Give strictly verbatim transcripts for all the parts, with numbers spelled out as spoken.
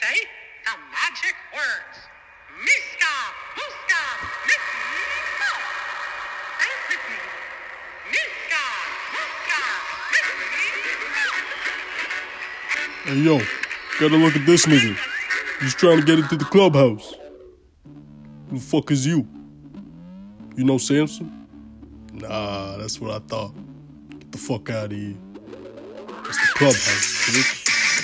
say the magic words. Miska, Muska, Missy, Say it with me. Miska, Muska, Missy, Hey, yo, gotta look at this nigga. He's trying to get into the clubhouse. Who the fuck is you? You know Samson? Nah, that's what I thought. Get the fuck out of here. It's the clubhouse, bitch.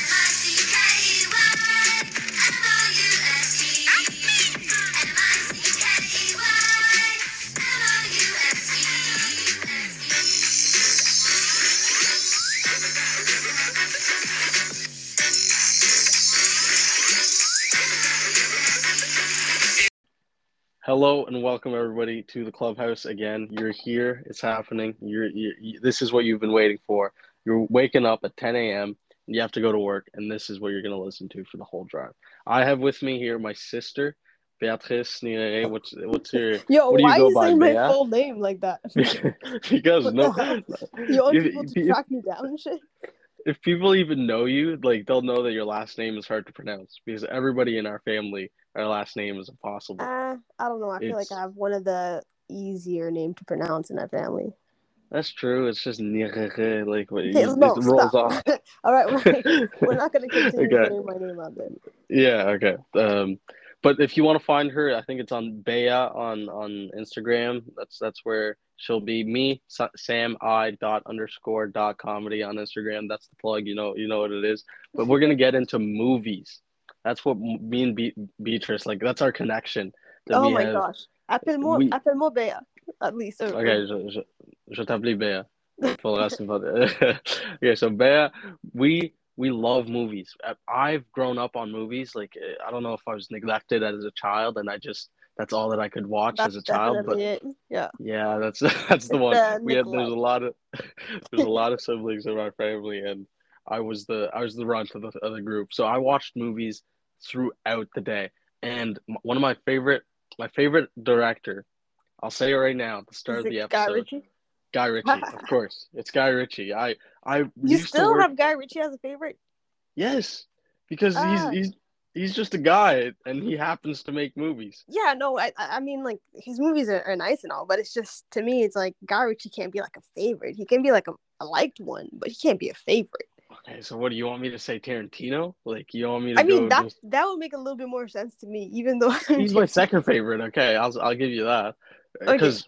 Hello and welcome everybody to the clubhouse again. You're here. It's happening. You're, you're you, this is what you've been waiting for. You're waking up at ten a.m. and you have to go to work, and this is what you're going to listen to for the whole drive. I have with me here my sister, Beatrice Nire. What's what's your Yo, what do you why go you by, saying my Bea? full name like that? Because What no, the hell? You want if, people to if- track me down and shit? if people even know you, like they'll know that your last name is hard to pronounce because everybody in our family, our last name is impossible. Uh, I don't know. I feel It's- like I have one of the easier name to pronounce in our family. That's true. It's just Nire, like what Okay, you, no, it rolls stop. off. All right, we're, we're not going to continue Okay. putting my name out there. Yeah, okay. Um, but if you want to find her, I think it's on Bea on on Instagram. That's that's where she'll be. Me, Sa- Sam I dot underscore dot comedy on Instagram. That's the plug. You know you know what it is. But we're gonna get into movies. That's what m- me and Be- Beatrice like. That's our connection. That Oh we my have. gosh. Appelle-moi, We appelle-moi Bea, at least. Or, okay. Je, je, je t'appelle Bea. For the rest of it. Okay, so Bea, we we love movies. I've grown up on movies. Like I don't know if I was neglected as a child, and I just that's all that I could watch That's as a child. But definitely it. Yeah. yeah, that's that's the It's one. the We had there's a neglect. lot of there's a lot of siblings in our family, and I was the I was the runt of the of the group. So I watched movies throughout the day, and m- one of my favorite my favorite director. I'll say it right now at the start Is of the it Guy episode. Ritchie? Guy Ritchie, of course. It's Guy Ritchie. I I You used to still work. have Guy Ritchie as a favorite? Yes, because he's Ah. he's he's just a guy, and he happens to make movies. Yeah, no, I I I mean, like, his movies are, are nice and all, but it's just, to me, it's like, Guy Ritchie can't be, like, a favorite. He can be, like, a, a liked one, but he can't be a favorite. Okay, so what do you want me to say, Tarantino? Like you want me to I mean, go? that Just... that would make a little bit more sense to me, even though He's my second favorite. Okay, I'll I'll give you that. Because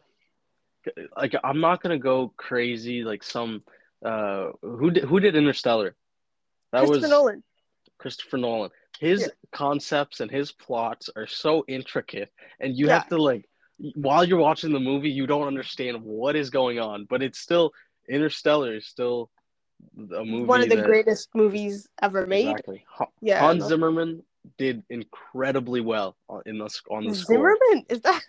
like I'm not gonna go crazy like some uh who did who did Interstellar? That Christopher was Nolan. Christopher Nolan. His Yeah. concepts and his plots are so intricate, and you Yeah. have to like while you're watching the movie, you don't understand what is going on, but it's still Interstellar is still a movie. One of the that, greatest movies ever made. Exactly. Ha- Yeah, Hans no. Zimmerman did incredibly well on in the on the score. Zimmerman? Is that?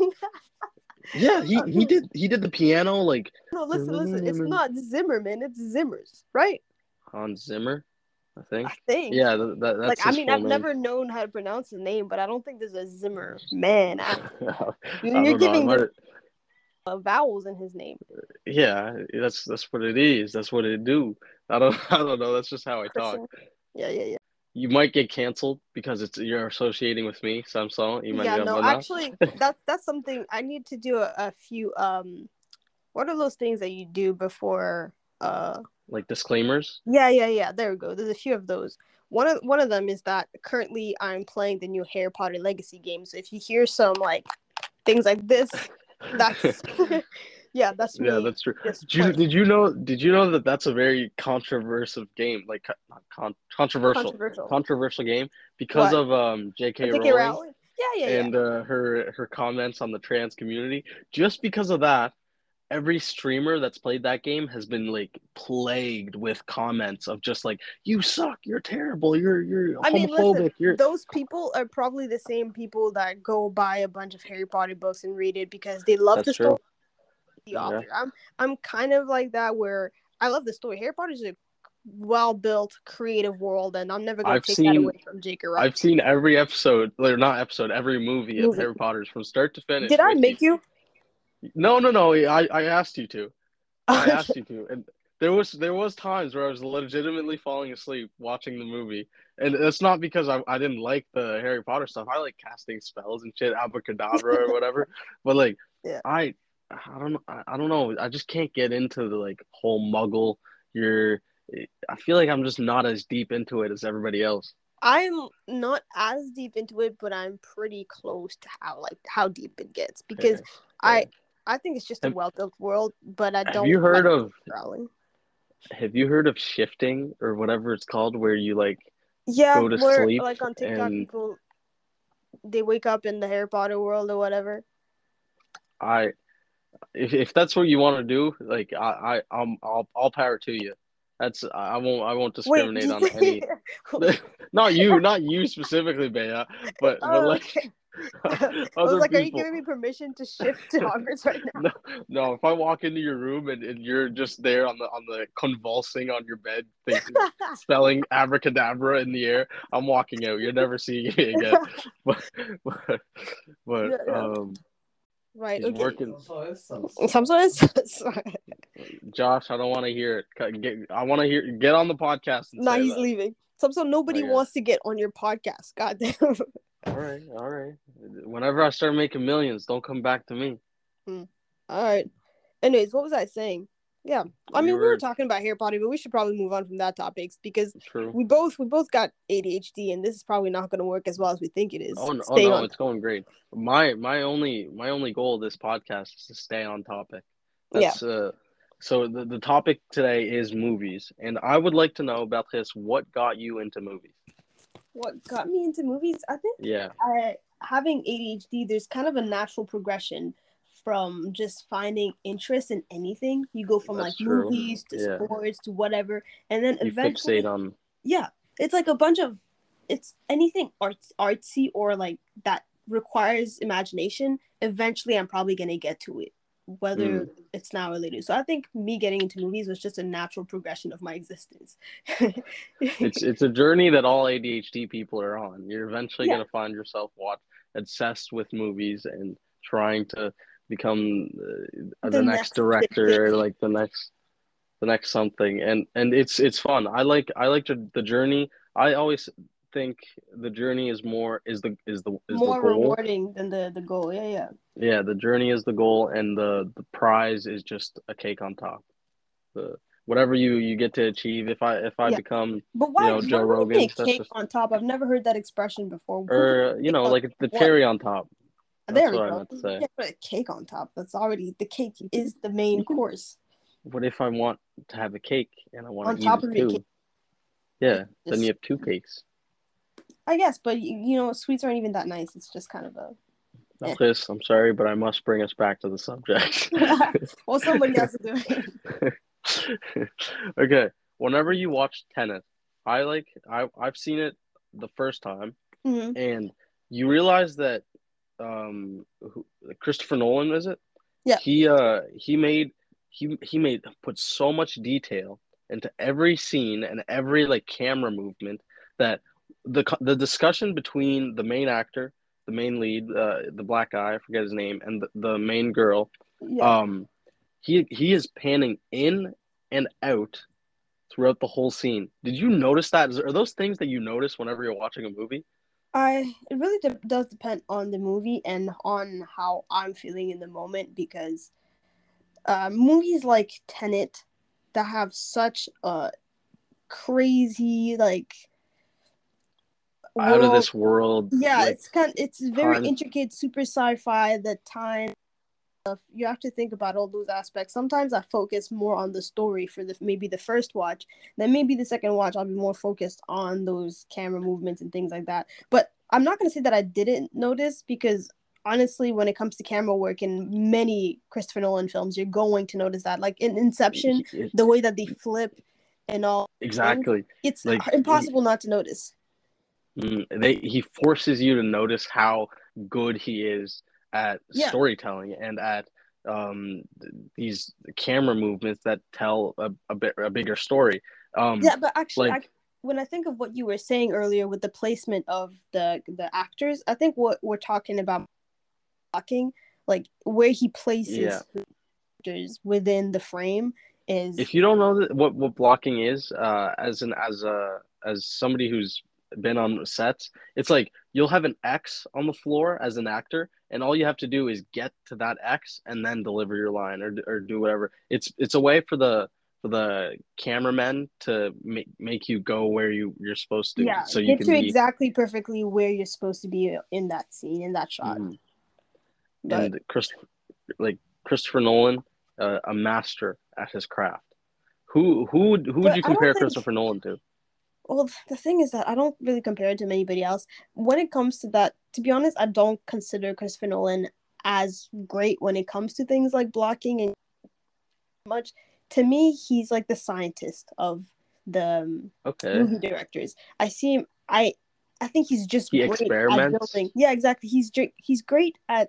Yeah, he he did he did the piano like No, listen, listen. It's not Zimmerman. It's Zimmers, right? Hans Zimmer, I think. I think. Yeah, that, that, that's Like, I his mean, full I've name. never known how to pronounce his name, but I don't think there's a Zimmer man. I You're don't know. I giving might- the uh, vowels in his name. Yeah, that's that's what it is. That's what it do. I don't I don't know. That's just how I talk. Christian. Yeah, yeah, yeah. You might get canceled because it's you're associating with me, Samsung. You might Yeah, get no, one now. actually, that's that's something I need to do. A, a few. Um, what are those things that you do before? Uh, Like disclaimers. yeah, yeah, yeah. There we go. There's a few of those. One of one of them is that currently I'm playing the new Harry Potter Legacy game. So if you hear some like things like this, that's yeah, that's me. Yeah, that's true. just Did you, playing. did you know? Did you know that that's a very controversial game? Like co- not con- controversial, Controversial. controversial game because What? of um J K J K Rowling Rowling? Yeah, yeah, yeah. and uh, her her comments on the trans community. Just because of that, every streamer that's played that game has been like plagued with comments of just like you suck, you're terrible, you're you're I mean, homophobic, listen, you're those people are probably the same people that go buy a bunch of Harry Potter books and read it because they love That's the true. story. The Yeah. author. I'm I'm kind of like that where I love the story. Harry Potter is a well built, creative world, and I'm never gonna I've take seen- that away from J K Rowling. I've seen every episode, or not episode, every movie of Movie. Harry Potter's from start to finish. Did I with make you? No, no, no. I, I asked you to. I asked you to. And there was there was times where I was legitimately falling asleep watching the movie, and it's not because I I didn't like the Harry Potter stuff. I like casting spells and shit, abracadabra or whatever. But like, Yeah. I I don't I, I don't know. I just can't get into the like whole Muggle. You're I feel like I'm just not as deep into it as everybody else. I'm not as deep into it, but I'm pretty close to how like how deep it gets because Okay. I I think it's just a Have, well built world, but I have don't you heard like of growling. have you heard of shifting or whatever it's called, where you like Yeah, go to where sleep like on TikTok and people they wake up in the Harry Potter world or whatever. I if if that's what you want to do, like I I I'm I'll I'll power to you. That's I won't I won't Wait, discriminate do on you any. Not you, not you specifically, Bea, but but Oh, like okay. I was other like, are you people. giving me permission to shift to Hogwarts right now? No, no. If I walk into your room and, and you're just there on the on the convulsing on your bed, thinking, spelling abracadabra in the air, I'm walking out. You're never seeing me again. But but, but Yeah, yeah. um, Right, he's okay. working. Some sort of Josh, I don't want to hear it. Cut- Get, I want to hear. Get on the podcast and Nah, say he's that. leaving. Some sort nobody Okay. wants to get on your podcast. God damn. All right, all right. Whenever I start making millions, don't come back to me. Hmm. All right. Anyways, what was I saying? Yeah, I You mean, we were were talking about Harry Potter, but we should probably move on from that topic because true. we both we both got A D H D, and this is probably not going to work as well as we think it is. Oh no, oh Staying no, on. it's going great. My my only my only goal of this podcast is to stay on topic. Yeah. That's uh so the, the topic today is movies, and I would like to know about this. What got you into movies? What got me into movies? I think Yeah, I, having A D H D, there's kind of a natural progression from just finding interest in anything. You go from that's like true. movies to Yeah, sports to whatever, and then you eventually, fixate on. yeah, it's like a bunch of it's anything arts artsy or like that requires imagination. Eventually, I'm probably gonna get to it, whether Mm. it's now or later. So I think me getting into movies was just a natural progression of my existence. It's it's a journey that all A D H D people are on. You're eventually Yeah. gonna find yourself watch obsessed with movies and trying to become uh, The the next next big director or thing. like the next the next something. And and it's it's fun. I like I like the, the journey. I always think the journey is more is the is the is the More goal. rewarding than the the goal. Yeah, yeah. Yeah, the journey is the goal, and the the prize is just a cake on top. The whatever you you get to achieve. If I if I Yeah. become But you why? know What, Joe what do you mean Rogan, a that's cake just on top? I've never heard that expression before. Who puts or you cake know on like the what? cherry on top. That's There we what I go. meant to say. Yeah, put a cake on top. That's already the cake is the main You can. course. What if I want to have a cake and I want On to eat top it of your cake, too? Yeah, it's then you just have two cakes. I guess, but you, you know, sweets aren't even that nice. It's just kind of a Now, Chris, I'm sorry, but I must bring us back to the subject. well, somebody else is doing. Okay, whenever you watch Tenet, I like I I've seen it the first time, Mm-hmm. and you realize that um who, Christopher Nolan is it? Yeah. He uh he made he he made put so much detail into every scene and every like camera movement that the the discussion between the main actor, the main lead, uh, the black guy, I forget his name, and the, the main girl, Yeah. um, he he is panning in and out throughout the whole scene. Did you notice that? Are those things that you notice whenever you're watching a movie? I it really de- does depend on the movie and on how I'm feeling in the moment because uh, movies like Tenet that have such a crazy like Out of world. this world, Yeah, like it's kind. It's very time. intricate, super sci-fi. The time stuff. You have to think about all those aspects. Sometimes I focus more on the story for the maybe the first watch. Then maybe the second watch, I'll be more focused on those camera movements and things like that. But I'm not gonna say that I didn't notice because honestly, when it comes to camera work in many Christopher Nolan films, you're going to notice that. Like in Inception, It, the way that they flip and all exactly. things, it's Like impossible he, not to notice. They he forces you to notice how good he is at Yeah. storytelling and at um these camera movements that tell a, a bit a bigger story. Um, yeah, but actually, like, I, when I think of what you were saying earlier with the placement of the the actors, I think what we're talking about, talking like where he places yeah. actors within the frame is If you don't know that, what what blocking is, uh, as an as a as somebody who's been on sets, it's like you'll have an X on the floor as an actor, and all you have to do is get to that X and then deliver your line or or do whatever. It's it's a way for the for the cameramen to make make you go where you you're supposed to, yeah, so you get can you be. exactly perfectly where you're supposed to be in that scene, in that shot. Mhm. But And Chris, like Christopher Nolan, uh, a master at his craft. Who who would who would but you I don't compare think Christopher Nolan to? well the thing is that I don't really compare it to anybody else. When it comes to that, to be honest, I don't consider Christopher Nolan as great when it comes to things like blocking and much. To me, he's like the scientist of the um, Okay, movie directors. I see him. I I think he's just he great at experiments. building. Yeah, exactly. He's ju- he's great at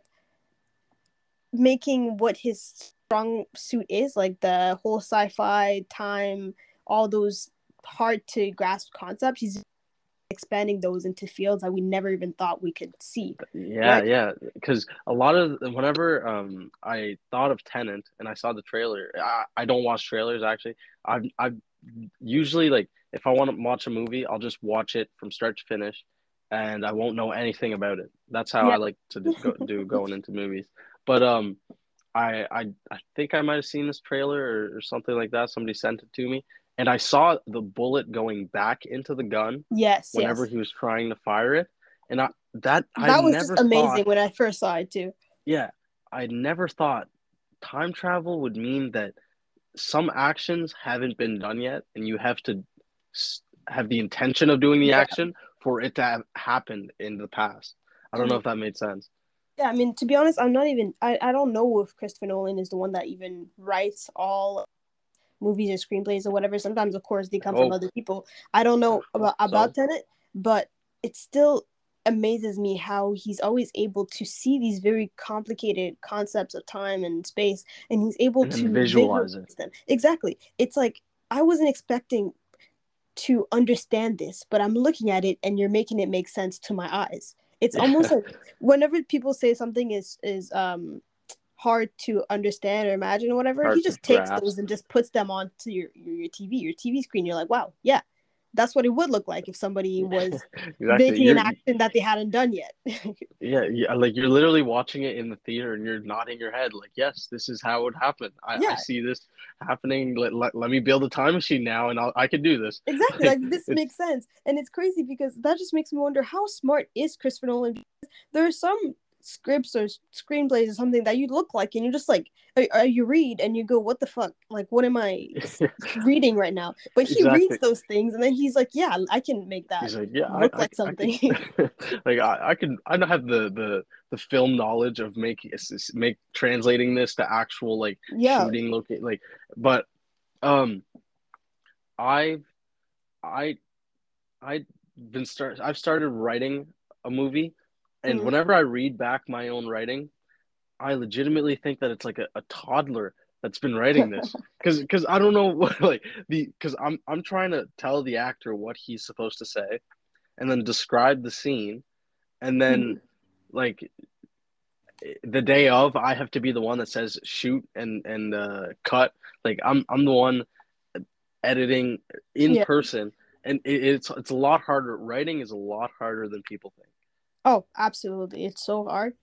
making what his strong suit is, like the whole sci-fi time, all those hard to grasp concepts. He's expanding those into fields that we never even thought we could see. Yeah, Right? yeah. Because a lot of whenever um I thought of Tenant and I saw the trailer, I, I don't watch trailers actually. I've I've usually like if I want to watch a movie, I'll just watch it from start to finish, and I won't know anything about it. That's how Yeah. I like to do, go, do going into movies. But um, I I I think I might have seen this trailer or, or something like that. Somebody sent it to me, and I saw the bullet going back into the gun Yes. whenever Yes. he was trying to fire it, and I that I That was just never amazing thought, when I first saw it too. yeah, I never thought time travel would mean that some actions haven't been done yet, and you have to s- have the intention of doing the Yeah. action for it to have happened in the past. I don't know Mhm. if that made sense. Yeah, I mean, to be honest, I'm not even. I, I don't know if Christopher Nolan is the one that even writes all movies or screenplays or whatever. Sometimes, of course, they come from Oh, other people. I don't know about about so Tenet, but it still amazes me how he's always able to see these very complicated concepts of time and space, and he's able and then to visualize it. visualize them. Exactly. It's like I wasn't expecting to understand this, but I'm looking at it, and you're making it make sense to my eyes. It's almost Yeah, like whenever people say something is is um hard to understand or imagine or whatever, he hard to just takes grasp. those and just puts them onto your, your, your T V, your T V screen. You're like, wow, yeah, that's what it would look like if somebody was Exactly. making an You're action that they hadn't done yet. yeah, yeah, like you're literally watching it in the theater and you're nodding your head like, yes, this is how it would happen. I, I Yeah, see this happening. Let, let, let me build a time machine now and I'll, I can do this. exactly. Like Like this it's makes sense, and it's crazy because that just makes me wonder how smart is Christopher Nolan. Because there are some scripts or screenplays or something that you look like, and you're just like, or, or you read and you go, "What the fuck? Like, what am I reading right now?" But he reads exactly. those things, and then he's like, "Yeah, I can make that He's like, yeah, I, look I, like I could, something." like, I, I can, I don't have the, the, the film knowledge of making, make translating this to actual like Yeah. shooting locate, like, but, um, I've, I, I've been start, I've started writing a movie, and Mhm. whenever I read back my own writing, I legitimately think that it's like a, a toddler that's been writing this, because because I don't know what like the because I'm I'm trying to tell the actor what he's supposed to say, and then describe the scene, and then Mhm. like the day of, I have to be the one that says shoot and and uh, cut. Like I'm I'm the one editing in Yeah. person, and it, it's it's a lot harder. Writing is a lot harder than people think. Oh, absolutely. It's so hard.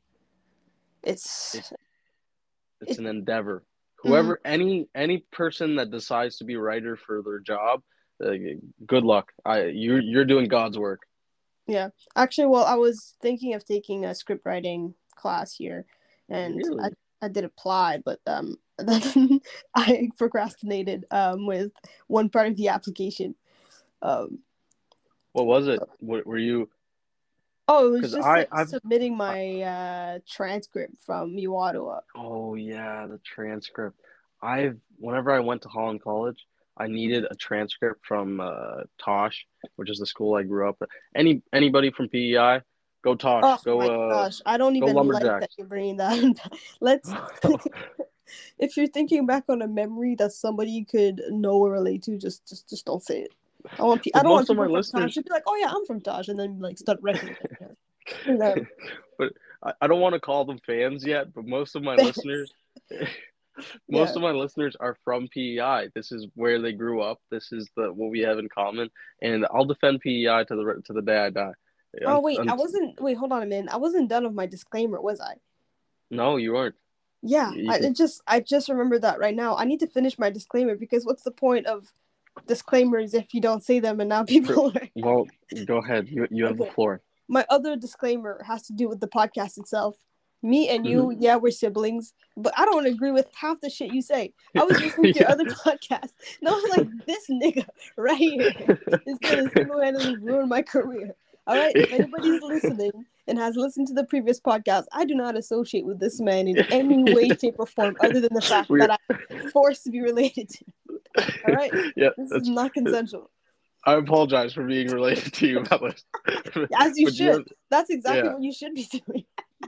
It's It, it's it. an endeavor. Mhm. Whoever any any person that decides to be a writer for their job, uh, good luck. I you you're doing God's work. Yeah. Actually, well, I was thinking of taking a script writing class here, and I Really? I did apply, but um, then I procrastinated um with one part of the application. Um, What was it? What were you? oh, it was Because just I like I've submitting I, my uh transcript from U Ottawa. oh yeah, the transcript. I've whenever I went to Holland College, I needed a transcript from uh, Tosh, which is the school I grew up at. Any anybody from P E I, go Tosh, Oh my go uh, gosh, I don't go even like that Lumberjacks. you're bringing that. Let's. If you're thinking back on a memory that somebody could know or relate to, just just just don't say it. I want pe- I But don't want most of my people from Taj listeners, to be like, oh yeah, I'm from Taj, and then like start recognizing it. You know, but I, I don't want to call them fans yet. But most of my listeners, Most Yeah. of my listeners are from P E I. This is where they grew up. This is the what we have in common, and I'll defend P E I to the to the day I die. Oh Un- wait, I un- wasn't. Wait, hold on a minute. I wasn't done with my disclaimer, was I? no, you aren't. Yeah, You I can, it just I just remembered that right now. I need to finish my disclaimer because what's the point of disclaimers if you don't say them and now people are... well, go ahead. You you have the Okay. floor. My other disclaimer has to do with the podcast itself. Me and you, Mm-hmm. yeah, we're siblings, but I don't agree with half the shit you say. I was listening to your Yeah. other podcast, and I was like, this nigga right here is gonna single-handedly ruin my career. All right, if anybody's listening and has listened to the previous podcast, I do not associate with this man in any way, shape, or form, other than the fact We're- that I'm forced to be related to. All right, Yeah, this that's, is not consensual. I apologize for being related to you about this. As you But should. That's exactly yeah. what you should be doing.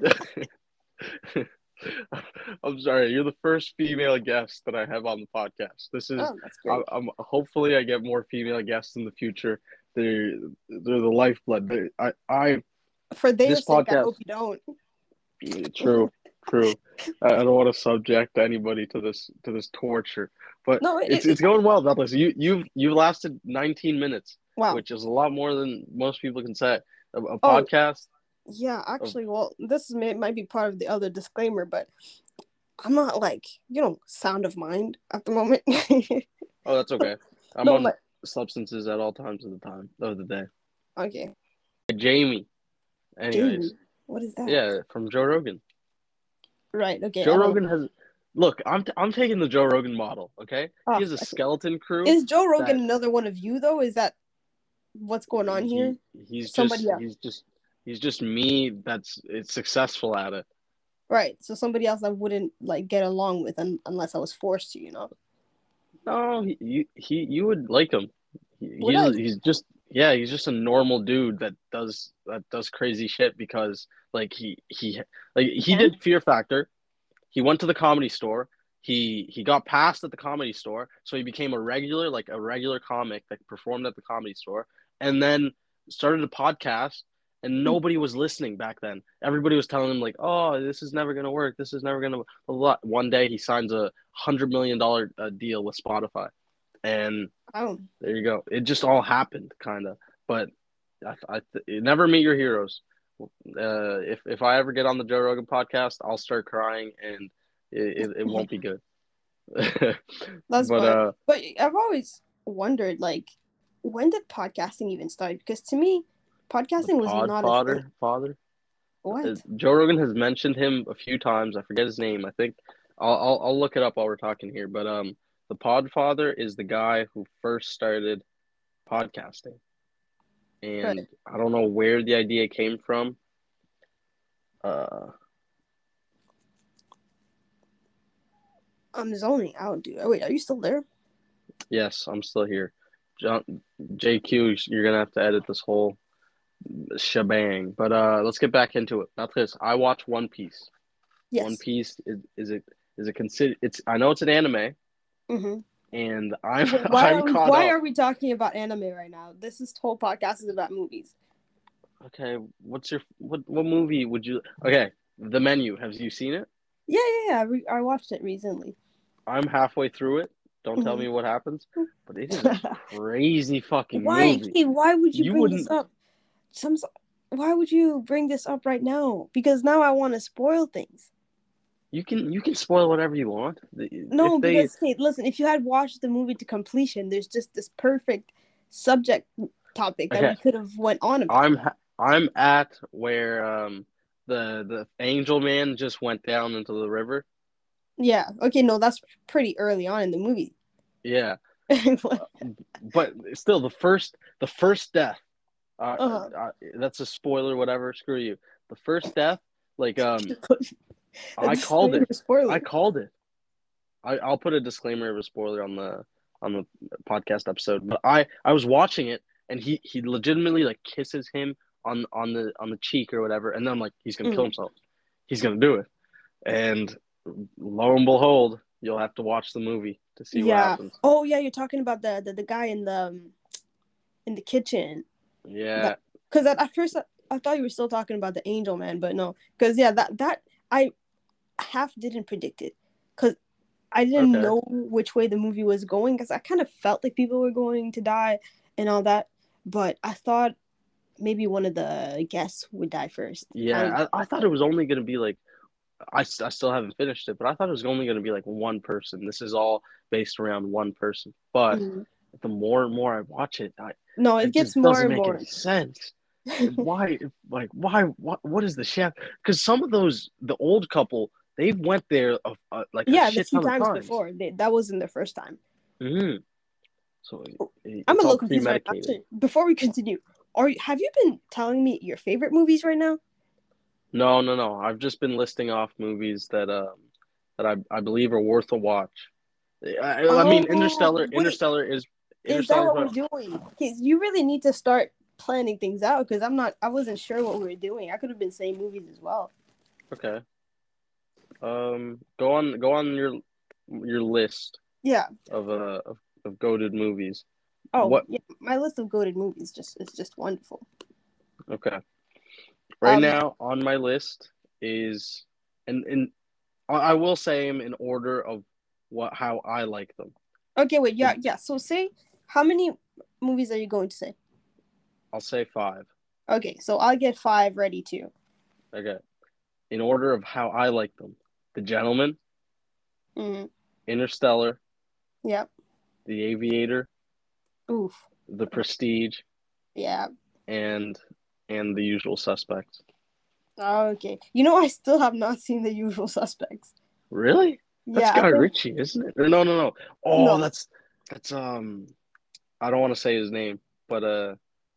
I'm sorry. You're the first female guest that I have on the podcast. This is. Oh, that's great. I, I'm hopefully I get more female guests in the future. They're they're the lifeblood. They, I I For their this sake, I podcast- hope you don't. true true. I, I don't want to subject anybody to this to this torture, but No, it, it's it, it's going well, Douglas. You you've you lasted nineteen minutes, wow. which is a lot more than most people can say. A, a Oh. podcast. Yeah, actually, well, this may, might be part of the other disclaimer, but I'm not like, you know, sound of mind at the moment. Oh, that's okay. I'm No, on like- substances at all times of the time of the day. Okay. Jamie. Anyways, Jamie. What is that? yeah, from Joe Rogan. Right, okay. I Joe don't- Rogan has. Look, I'm t- I'm taking the Joe Rogan model. Okay, Oh, he has a okay. skeleton crew. Is Joe Rogan that- another one of you, though? Is that what's going on here? He, he's Somebody just else. he's just he's just me. That's it's successful at it. Right, so somebody else I wouldn't, like, get along with un- unless I was forced to, you know? No, he you he you would like him. He, Would he's I? he's just yeah he's just a normal dude that does that does crazy shit because like he he like he Yeah. did Fear Factor. He went to the Comedy Store. He he got passed at the Comedy Store, so he became a regular, like a regular comic that performed at the Comedy Store, and then started a podcast. And nobody was listening back then. Everybody was telling him like, "Oh, this is never gonna work. This is never gonna." Blah, blah, blah. One day, he signs a hundred million dollar uh, deal with Spotify, and Oh, there you go. It just all happened, kind of. But I, I never meet your heroes. Uh, if if I ever get on the Joe Rogan podcast, I'll start crying, and it, it, it won't be good. that's but fine. uh, But I've always wondered, like, when did podcasting even start? Because to me, podcasting was Pod not a Father, thing. Father. What? Uh, Joe Rogan has mentioned him a few times. I forget his name. I think I'll, I'll I'll look it up while we're talking here. But um, the Podfather is the guy who first started podcasting, and Right. I don't know where the idea came from. Uh, I'm zoning out, dude. Oh, wait, are you still there? yes, I'm still here. John, J Q, you're gonna have to edit this whole shebang. But uh, let's get back into it. Not this. I watch One Piece. Yes. One Piece is is it is it consider? It's I know it's an anime. Mm-hmm. And I'm Why, I'm are we, caught why up. are we talking about anime right now? This is whole podcast is about movies. Okay, what's your what what movie would you? Okay, The Menu. Have you seen it? Yeah, yeah, yeah. I, re- I watched it recently. I'm halfway through it. Don't tell Mhm. me what happens, but it is a crazy fucking Why? movie. Hey, why would you, You bring this wouldn't- up? Some. Why would you bring this up right now? Because now I want to spoil things. You can you can spoil whatever you want. No, If they, because hey, listen, if you had watched the movie to completion, there's just this perfect subject topic that Okay. we could have went on about. I'm ha- I'm at where um the the angel man just went down into the river. Yeah. Okay. No, that's pretty early on in the movie. Yeah, but still the first the first death. Uh, Uh-huh. uh, that's a spoiler. Whatever. Screw you. The first death, like um. I called it. Spoiler. I called it. I, I'll put a disclaimer of a spoiler on the on the podcast episode. But I, I was watching it, and he, he legitimately like kisses him on on the on the cheek or whatever, and then I'm like, he's gonna kill Mhm. himself. He's gonna do it, and lo and behold, you'll have to watch the movie to see what Yeah. happens. Oh yeah, you're talking about the the, the guy in the um, in the kitchen. Yeah, Because at, at first I, I thought you were still talking about the Angel Man, but no. Because yeah, that that I half didn't predict it. Because I didn't Okay. know which way the movie was going because I kind of felt like people were going to die and all that. But I thought maybe one of the guests would die first. And Yeah, I, I thought it was only gonna be like I, s- I still haven't finished it, but I thought it was only gonna be like one person. This is all based around one person. But Mhm. the more and more I watch it, I, No, it it gets just more doesn't and make more. any sense. Why, like, why, what, what is the chef? Because some of those, the old couple, they've went there a, a, like a Yeah, the shit few ton of times times. before they, that wasn't the first time. hmm So it, I'm a it's all little confused right now. premedicated. Before we continue, are you, have you been telling me your favorite movies right now? No, no, no. I've just been listing off movies that um that I I believe are worth a watch. I, I mean, Oh, Interstellar. wait, Interstellar is is that Interstellar is what my we're doing? 'Cause you really need to start planning things out because I'm not. I wasn't sure what we were doing. I could have been saying movies as well. okay. Um, go on, go on your your list Yeah. of uh of, of goated movies. Oh, What? yeah. My list of goated movies just is just wonderful. Okay. Right Um. now on my list is, and and I I will say them in order of what how I like them. Okay. Wait. So Yeah. Yeah. So say how many movies are you going to say? I'll say five. Okay. So I'll get five ready too. Okay. In order of how I like them: The Gentleman, Mm. Interstellar, Yep. The Aviator, Oof. The Prestige, Yeah. and and The Usual Suspects. Okay. You know, I still have not seen The Usual Suspects. Really? That's Yeah. I Guy think Ritchie, isn't it? Or no, no, no. Oh, no. that's that's um. I don't want to say his name, but uh,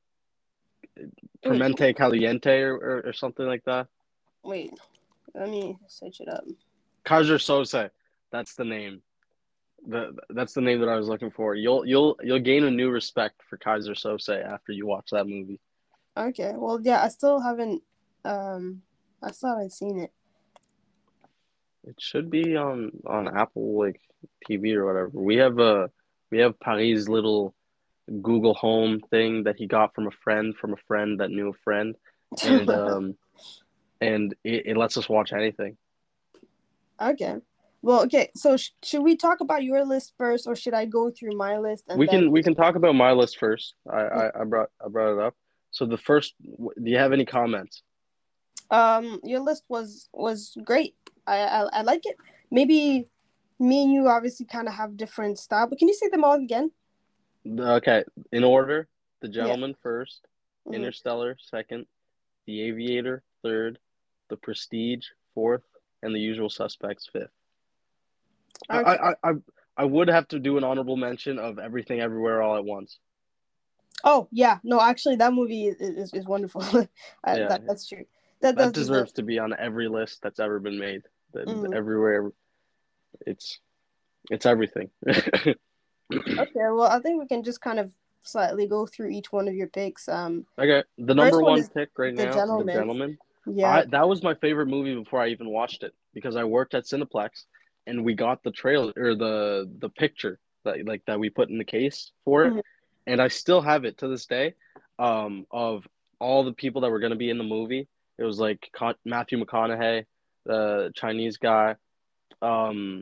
Wait. Permente Caliente or, or, or something like that. Wait. Let me search it up. Kaiser Sose. That's the name. The, that's the name that I was looking for. You'll you'll you'll gain a new respect for Kaiser Sose after you watch that movie. Okay. Well, yeah. I still haven't. Um. I still haven't seen it. It should be on on Apple like T V or whatever. We have a we have Paris' little Google Home thing that he got from a friend from a friend that knew a friend, and um and it, it lets us watch anything. Okay. Well, okay. So sh- should we talk about your list first, or should I go through my list and We then? can we can talk about my list first. I I, I brought I brought it up. So the first, do you have any comments? Um, your list was was great. I I, I like it. Maybe me and you obviously kind of have different style, but can you say them all again? Okay, in order: The Yeah. Gentleman first, Mhm. Interstellar second, The Aviator third, The Prestige fourth, and The Usual Suspects fifth. I Okay. I I, I would have to do an honorable mention of Everything Everywhere All at Once. Oh yeah. No, actually, that movie is is, is wonderful. I, Yeah, that that's true. That that does deserve. deserves to be on every list that's ever been made. The, the- Mhm. everywhere, it's it's everything. Okay. Well, I think we can just kind of slightly go through each one of your picks. Um, Okay, the first number one one is pick right The now, The Gentleman. Gentleman. Yeah. I that was my favorite movie before I even watched it because I worked at Cineplex and we got the trailer or the the picture that like that we put in the case for it, Mhm. and I still have it to this day, um, of all the people that were going to be in the movie. It was like Con- Matthew McConaughey, the Chinese guy, um,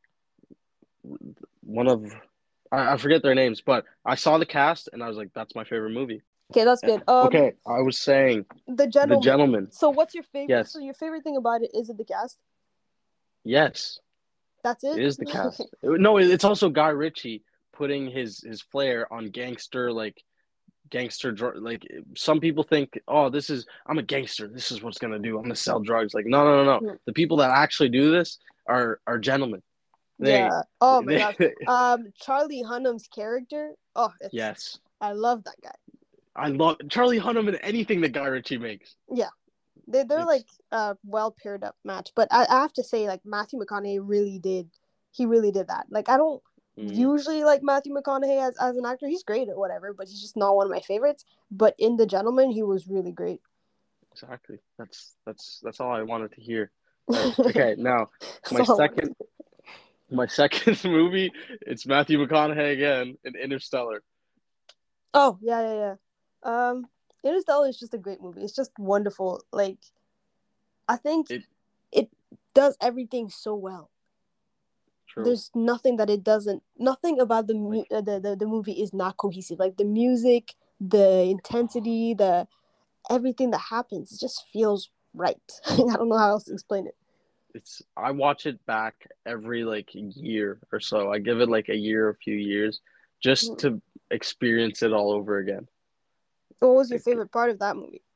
one of I, I forget their names, but I saw the cast and I was like, that's my favorite movie. Okay, that's good. Um, Okay, I was saying The The Gentleman. Gentleman. So, what's your favorite? So, Yes, your favorite thing about it is it the cast? yes, That's it it. is the cast. No, it's also Guy Ritchie putting his his flair on gangster like gangster dr- like some people think, oh, this is I'm a gangster, this is what's gonna do, I'm gonna sell drugs. Like no, no, no, no. Mhm. The people that actually do this are are gentlemen. They, Yeah. Oh my they, gosh. Um, Charlie Hunnam's character. Oh, it's. yes, I love that guy. I love Charlie Hunnam in anything that Guy Ritchie makes. Yeah, they they're It's like a well paired up match. But I, I have to say, like Matthew McConaughey really did. He really did that. Like I don't mm, usually like Matthew McConaughey as as an actor. He's great at whatever, but he's just not one of my favorites. But in The Gentleman, he was really great. exactly. That's that's that's all I wanted to hear. Uh, okay, now my So second my second movie, it's Matthew McConaughey again in Interstellar. oh yeah, yeah, yeah. Um, Interstellar is just a great movie. It's just wonderful. Like I think It it does everything so well. True. there's nothing that it doesn't. Nothing about the, mu- uh, the the the movie is not cohesive. Like the music, the intensity, the everything that happens, it just feels right. I don't know how else to explain it. It's I watch it back every like year or so. I give it like a year, a few years, just Mm. to experience it all over again. What was your favorite part of that movie?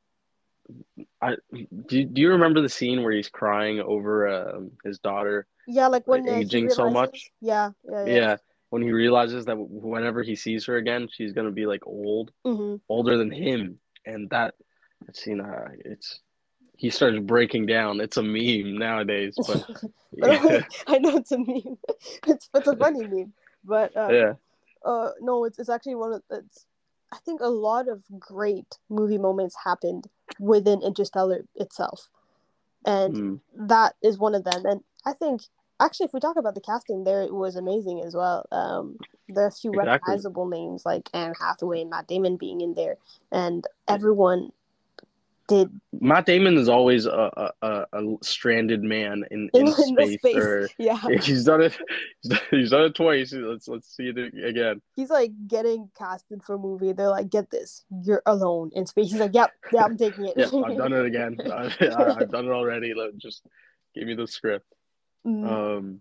I do. You- Do you remember the scene where he's crying over um, his daughter Yeah, like when uh, he aging so realizes. much? Yeah, yeah, yeah. Yeah, when he realizes that whenever he sees her again, she's gonna be like old, Mm-hmm. older than him, and that that scene, uh, it's he starts breaking down. It's a meme nowadays, but But yeah, I know it's a meme. It's it's a funny meme, but uh, yeah, uh, no, it's it's actually one of it's. I think a lot of great movie moments happened within Interstellar itself, and mm, that is one of them. And I think actually, if we talk about the casting, there it was amazing as well. Um, there are a few exactly. recognizable names like Anne Hathaway and Matt Damon being in there, and everyone did Matt Damon is always a, a, a a stranded man in, in, in in the space, space. or Yeah, he's done it. He's done, he's done it twice. Let's let's see it again. he's like getting casted for a movie. They're like, "Get this, you're alone in space." He's like, "Yep, yeah, I'm taking it." Yeah, I've done it again. I, I, I've done it already. Let just give me the script. Mm. Um.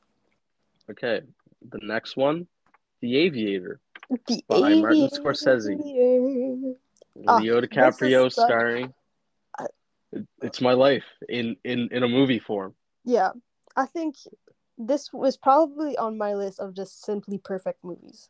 Okay, the next one, The Aviator, The by Martin Aviator. Scorsese. Ah, Leo this DiCaprio is such. starring. I- It's my life in in in a movie form. Yeah, I think this was probably on my list of just simply perfect movies.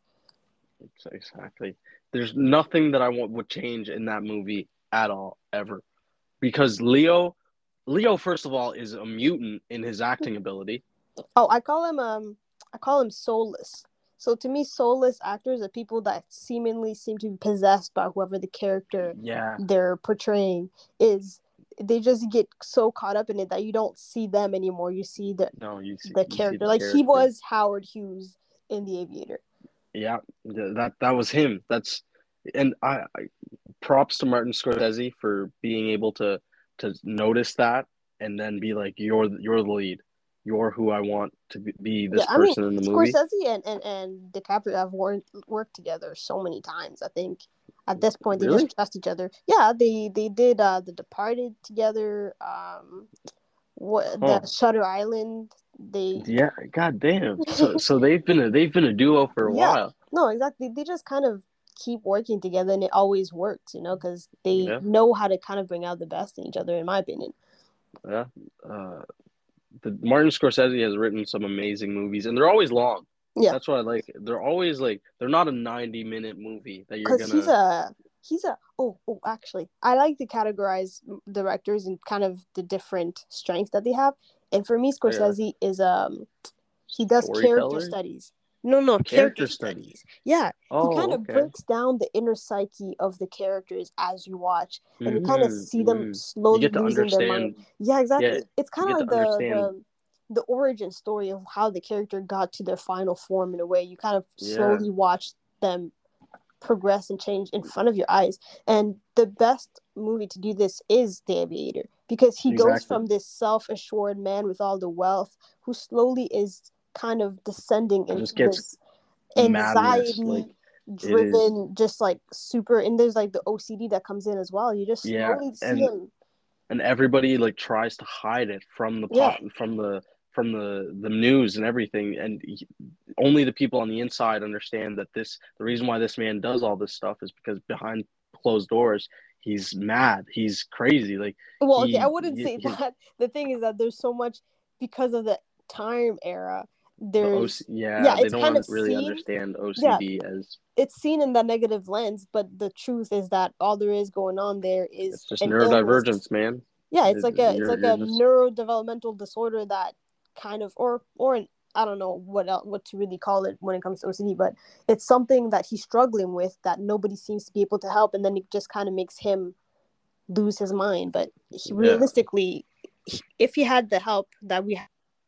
Exactly. There's nothing that I want would change in that movie at all, ever. Because Leo, Leo, first of all, is a mutant in his acting ability. Oh, I call him um, I call him soulless. So to me, soulless actors are people that seemingly seem to be possessed by whoever the character Yeah. they're portraying is. They just get so caught up in it that you don't see them anymore. You see the No, you see, the you see character. the Like character. he was Howard Hughes in The Aviator. Yeah, th- that that was him. That's and I, I props to Martin Scorsese for being able to to notice that and then be like, you're you're the lead. You're who I want to be- be Yeah, this I mean, person in the movie. Scorsese and, and, and DiCaprio have worked worked together so many times. I think at this point they Really? just trust each other. Yeah, they they did uh, The Departed together. Um, what Huh. the Shutter Island. They Yeah, god damn. So so they've been a they've been a duo for a yeah, while. no, exactly. They just kind of keep working together, and it always works, you know, because they Yeah. know how to kind of bring out the best in each other, in my opinion. Yeah. Uh, the Martin Scorsese has written some amazing movies, and they're always long. Yeah, That's what I like. They're always like they're not a ninety minute movie that you're because he's gonna. a he's a oh oh actually I like to categorize directors and kind of the different strengths that they have, and for me Oh, yeah. Scorsese is um he does character Storyteller? studies. No, no, character, Character studies. studies. Yeah, Oh, he kind of okay. breaks down the inner psyche of the characters as you watch, and you kind of Mhm, see them mhm. You slowly get to losing their mind. understand. Yeah, exactly. Yeah, It's kind you of get like to the understand. the the origin story of how the character got to their final form in a way. You kind of Yeah. slowly watch them progress and change in front of your eyes. And the best movie to do this is The Aviator, because he goes Exactly. from this self-assured man with all the wealth who slowly is kind of descending into Just gets this madness. anxiety Like driven, just like super, and there's like the O C D that comes in as well. You just yeah, slowly see and him. and everybody like tries to hide it from the Yeah. pop, from the from the the news and everything, and he, only the people on the inside understand that this the reason why this man does all this stuff is because behind closed doors he's mad, he's crazy. Like Well, he, okay, I wouldn't he say he's that. The thing is that there's so much because of the time era. the O There's C, yeah, yeah, they it's kind don't of really seen. understand Yeah, O C D as it's seen in that negative lens, but the truth is that all there is going on there is it's just an illness. neurodivergence, man. Yeah, it's It- like a it's you're like you're a just neurodevelopmental disorder that kind of or or an, I don't know what else, what to really call it when it comes to O C D, but it's something that he's struggling with that nobody seems to be able to help, and then it just kind of makes him lose his mind. But he, yeah. realistically, if he had the help that we had,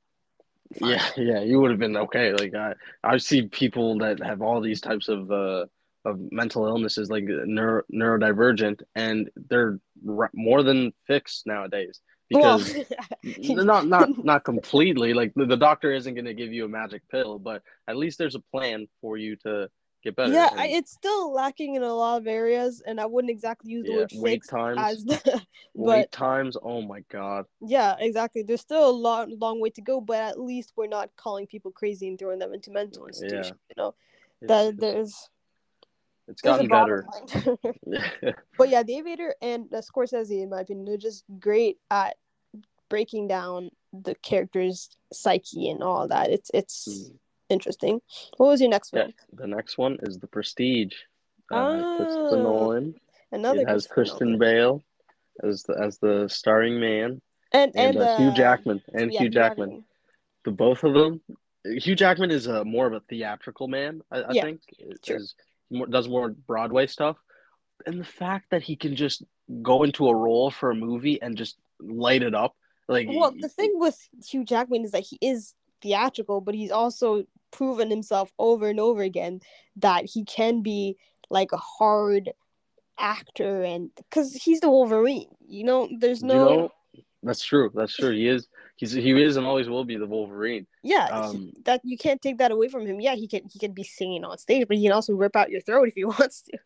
fine. Yeah, yeah, you would have been okay. Like I, I see people that have all these types of uh of mental illnesses, like neuro neurodivergent, and they're r more than fixed nowadays. Well, because not not not completely. Like the, the doctor isn't going to give you a magic pill, but at least there's a plan for you to get better. yeah, I, And it's still lacking in a lot of areas, and I wouldn't exactly use the yeah, word wait fixed times, as the, wait but times. Oh my God. yeah, exactly. There's still a long, long way to go, but at least we're not calling people crazy and throwing them into mental Yeah, institutions. You know, it's that it's there's it's there's a gotten bottom better. line. But yeah, The Aviator and uh, Scorsese, in my opinion, they're just great at breaking down the character's psyche and all that. It's it's Mm. interesting. What was your next Yeah, one? the next one is The Prestige. Uh, Christopher Ah, Nolan. another It has Christopher Christian Nolan. Bale as the as the starring man, And and and uh, Hugh uh Jackman and yeah, Hugh Hugh Jackman. Jackman. The both of them. Hugh Jackman is a more of a theatrical man. I, I Yeah, think sure. is more, does more Broadway stuff, and the fact that he can just go into a role for a movie and just light it up, like Well, the thing with Hugh Jackman is that he is theatrical, but he's also proven himself over and over again that he can be like a hard actor, and because he's the Wolverine, you know, there's you no know, that's true. That's true. He is. He's he is and always will be the Wolverine. yeah he, Um, that you can't take that away from him. Yeah, he can he can be singing on stage, but he can also rip out your throat if he wants to.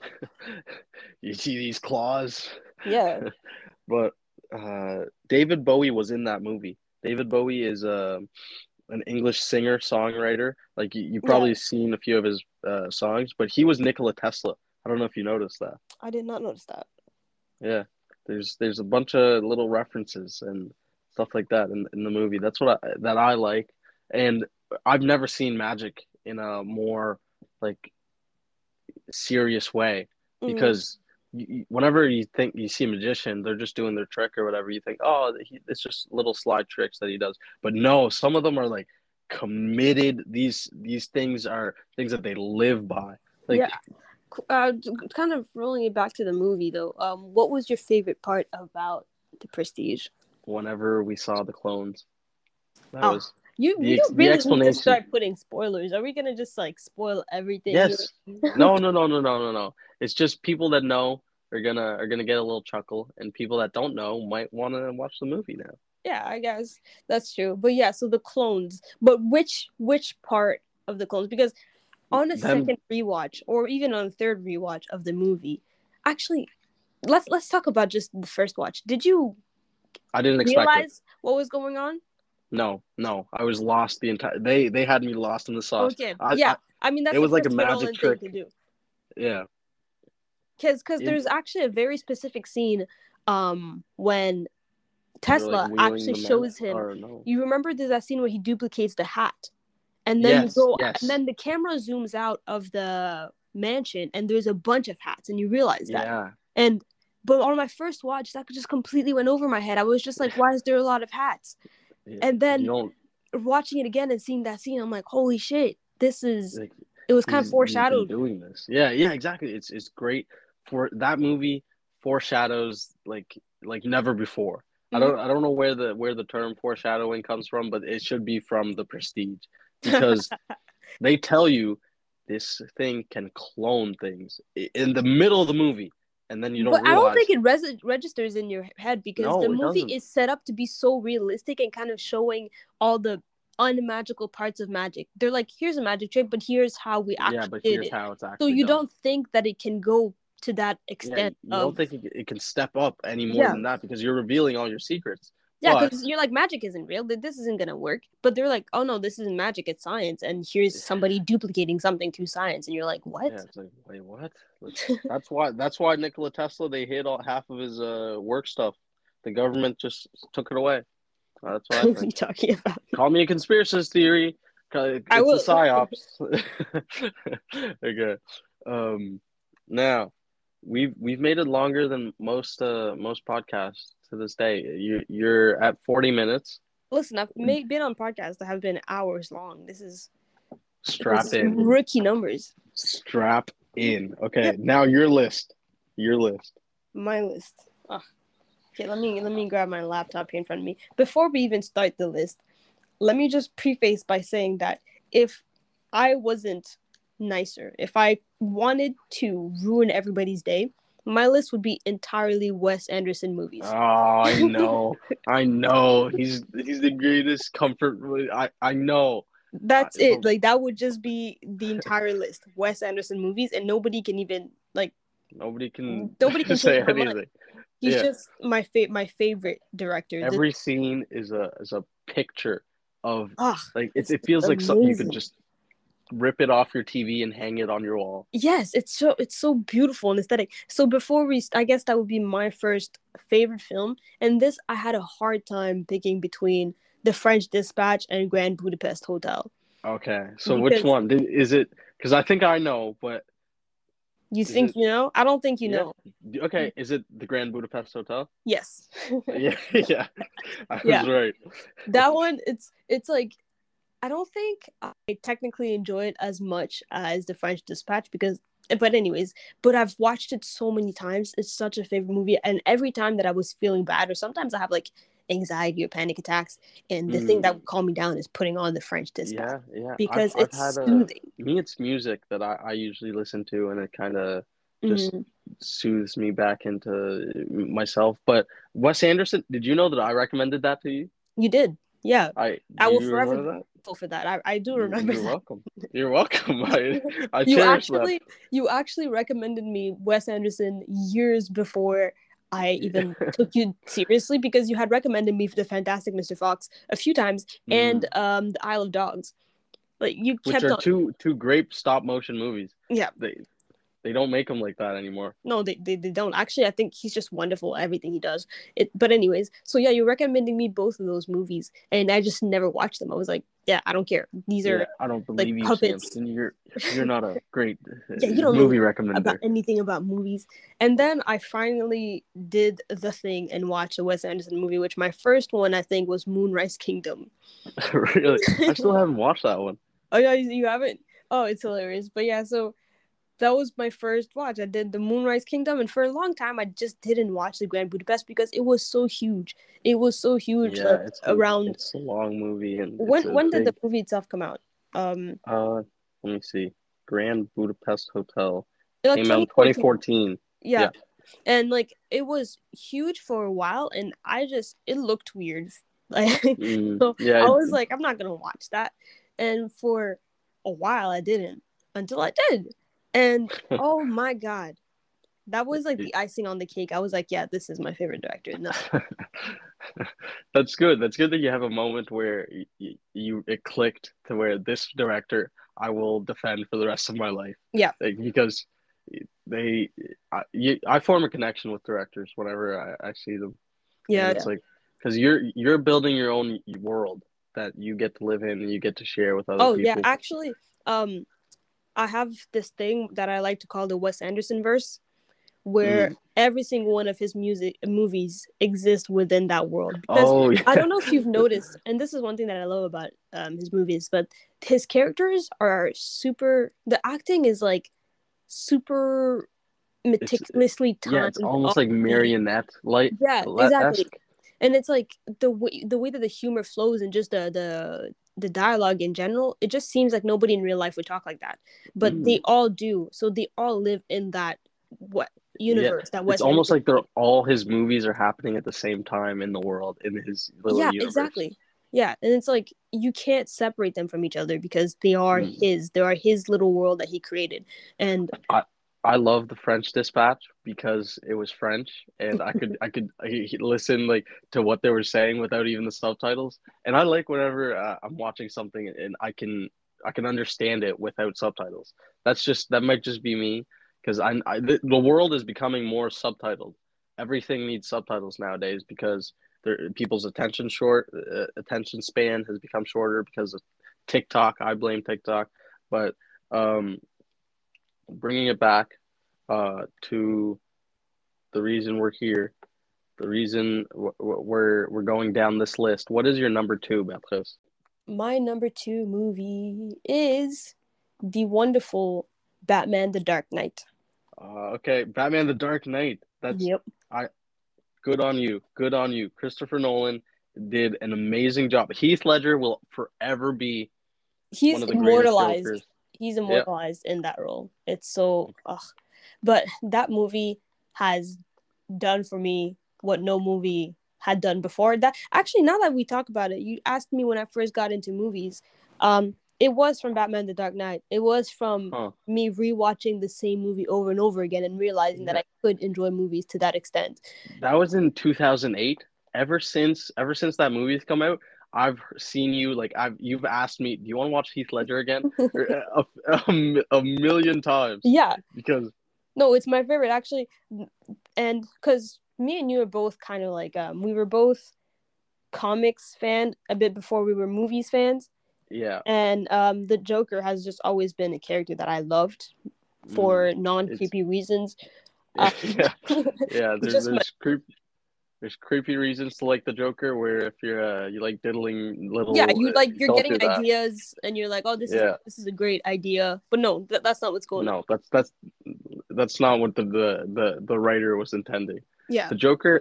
you see these claws, Yeah. but uh, David Bowie was in that movie. David Bowie is uh, an English singer songwriter. Like you, you've Yeah, probably seen a few of his uh, songs, but he was Nikola Tesla. I don't know if you noticed that. I did not notice that. Yeah, there's there's a bunch of little references and stuff like that in, in the movie. That's what I, that I like, and I've never seen magic in a more like serious way Mm. because you, whenever you think you see a magician, they're just doing their trick or whatever. You think, oh, he, it's just little slide tricks that he does. But no, some of them are like committed. These these things are things that they live by. Like Yeah. Uh, kind of rolling it back to the movie though. Um, what was your favorite part about The Prestige? whenever we saw the clones, that Oh, was you the you ex- the really need to explanation. start putting spoilers. Are we gonna just like spoil everything? Yes. No, no, no, no, no, no, no. It's just people that know are gonna are gonna get a little chuckle, and people that don't know might want to watch the movie now. Yeah, I guess that's true. But yeah, so the clones. But which which part of the clones? Because on a Them, second rewatch, or even on a third rewatch of the movie, actually, let's let's talk about just the first watch. Did you I didn't expect it. realize what was going on? No, no, I was lost the entire. They they had me lost in the sauce. Okay, I, yeah. I I mean, it that's a was like a Christopher magic Nolan thing trick. to do. Yeah. Because because In, there's actually a very specific scene um when they're like Tesla wheeling actually the men, shows him. or no? You remember there's that scene where he duplicates the hat, and then you Yes, go, yes. and then the camera zooms out of the mansion, and there's a bunch of hats, and you realize that. Yeah. And but on my first watch, that just completely went over my head. I was just like, why is there a lot of hats? Yeah. And then You don't watching it again and seeing that scene, I'm like, holy shit, this is. like. It was kind of He's, he's been foreshadowed. doing this. Yeah, yeah, exactly. It's it's great for that movie. Foreshadows like like never before. I don't I don't know where the where the term foreshadowing comes from, but it should be from The Prestige because they tell you this thing can clone things in the middle of the movie, and then you don't But I don't realize. think it res- registers in your head because No, the it movie doesn't. is set up to be so realistic and kind of showing all the unmagical parts of magic. They're like, here's a magic trick, but here's how we actually Yeah, but did here's it. how it's So actually you done. don't think that it can go to that Yeah, extent you of don't think it, it can step up any more Yeah. than that because you're revealing all your secrets. yeah, But because you're like, magic isn't real. That this isn't gonna work. But they're like, oh no, this isn't magic. It's science. And here's somebody duplicating something through science, and you're like, what? yeah, it's like, wait, what? That's why. That's why Nikola Tesla. They hid all half of his uh, work stuff. The government just took it away. That's what I What are you think. talking about? Call me a conspiracist theory. It's I will. a psyops. Okay. Um. Now, we've we've made it longer than most uh most podcasts to this day. You you're at forty minutes. Listen, I've made, been on podcasts that have been hours long. This is Strap this is in. rookie numbers. Strap in. Okay. Yep. Now your list. Your list. My list. Oh. Okay, let me let me grab my laptop here in front of me. Before we even start the list, let me just preface by saying that if I wasn't nicer, if I wanted to ruin everybody's day, my list would be entirely Wes Anderson movies. Oh, I know, I know. He's he's the greatest comfort. I I know. That's I, it. Like that would just be the entire list. Wes Anderson movies, and nobody can even like nobody can nobody can say change my mind. anything. He's Yeah. just my fa- my favorite director. Every the- scene is a is a picture of oh, like it. It feels amazing. Like something you could just rip it off your T V and hang it on your wall. Yes, it's so it's so beautiful and aesthetic. So before we, I guess that would be my first favorite film, and this I had a hard time picking between The French Dispatch and Grand Budapest Hotel. Okay, so because, which one is it? Because I think I know, but you think it, you know? I don't think you yeah. know. Okay, is it the Grand Budapest Hotel? Yes. yeah, yeah, I yeah. was right. That one, it's it's like. I don't think I technically enjoy it as much as The French Dispatch because, but anyways, but I've watched it so many times. It's such a favorite movie. And every time that I was feeling bad, or sometimes I have like anxiety or panic attacks, and the mm. thing that would calm me down is putting on The French Dispatch. Yeah, yeah. Because I've, it's I've had soothing. A, me, it's music that I, I usually listen to, and it kind of just mm. soothes me back into myself. But Wes Anderson, did you know that I recommended that to you? You did. Yeah. I, I will forever be grateful for that. I, I do remember You're that. welcome. You're welcome. I, I you cherish actually, that. You actually recommended me Wes Anderson years before I even took you seriously because you had recommended me for The Fantastic Mister Fox a few times mm. and um, The Isle of Dogs. Like you Which kept are on... two two great stop motion movies. Yeah. They they don't make them like that anymore. No, they, they they don't. Actually, I think he's just wonderful at everything he does. It, but anyways, so yeah, you're recommending me both of those movies, and I just never watched them. I was like, yeah, I don't care. These yeah, are I don't believe like you, puppets. Samson. You're you're not a great yeah, you don't movie know recommender about anything about movies. And then I finally did the thing and watched a Wes Anderson movie, which my first one I think was Moonrise Kingdom. Really? I still haven't watched that one. Oh yeah, you haven't? Oh, it's hilarious. But yeah, so that was my first watch. I did the Moonrise Kingdom, and for a long time, I just didn't watch the Grand Budapest because it was so huge. It was so huge. Yeah, like, it's a, around. It's a long movie, and when when big... did the movie itself come out? Um. Uh, let me see. Grand Budapest Hotel like came out in twenty fourteen. Yeah. yeah, and like it was huge for a while, and I just it looked weird. Like, mm, so yeah, I was like, I'm not gonna watch that. And for a while, I didn't until I did. And oh my god, that was like the icing on the cake. I was like, yeah, this is my favorite director. No. That's good. That's good that you have a moment where you, you it clicked to where this director I will defend for the rest of my life. Yeah, like, because they, I, you, I form a connection with directors whenever I, I see them. Yeah, and it's yeah. like because you're you're building your own world that you get to live in and you get to share with other oh, people. Oh yeah, actually, um. I have this thing that I like to call the Wes Anderson verse, where mm. every single one of his music movies exist within that world. Because oh, yeah. I don't know if you've noticed, and this is one thing that I love about um, his movies, but his characters are super. The acting is like super meticulously it's, timed. Yeah, it's almost like marionette like. Yeah, exactly. And it's like the way the way that the humor flows and just the the. the dialogue in general, it just seems like nobody in real life would talk like that, but mm. they all do. So they all live in that what universe yeah. that Wes it's almost like they're all his movies are happening at the same time in the world in his little yeah universe. Exactly. Yeah, and it's like you can't separate them from each other because they are mm. his they are his little world that he created. And I I love the French Dispatch because it was French and I could I could I could listen like to what they were saying without even the subtitles. And I like whenever uh, I'm watching something and I can I can understand it without subtitles. That's just that might just be me because I, I the, the world is becoming more subtitled. Everything needs subtitles nowadays because people's attention short uh, attention span has become shorter because of TikTok. I blame TikTok, but um. Bringing it back uh, to the reason we're here, the reason w- w- we're we're going down this list. What is your number two, Beatrice? My number two movie is the wonderful Batman: The Dark Knight. Uh, okay, Batman: The Dark Knight. That's yep. I. Good on you. Good on you. Christopher Nolan did an amazing job. Heath Ledger will forever be He's one of the immortalized. greatest Jokers. He's immortalized yeah. in that role. It's so ugh. But that movie has done for me what no movie had done before. That actually, now that we talk about it, you asked me when I first got into movies. Um, it was from Batman: The Dark Knight. It was from Huh. me rewatching the same movie over and over again and realizing that Yeah. I could enjoy movies to that extent. That was in two thousand eight. Ever since ever since that movie's come out, I've seen you like I've you've asked me, do you want to watch Heath Ledger again? Or, uh, a, a, a million times Yeah, because no, it's my favorite actually, and because me and you are both kind of like um, we were both comics fan a bit before we were movies fans, yeah, and um, the Joker has just always been a character that I loved for non it's creepy reasons. Um, yeah, yeah. There's just my, there's creep there's creepy reasons to like the Joker. Where if you're uh you like diddling yeah, little, you uh, like you're don't getting do that. ideas, and you're like, oh, this is Yeah, this is a great idea, but no, that, that's not what's going on. no, that's that's that's not what the the the, the writer was intending. Yeah. The Joker,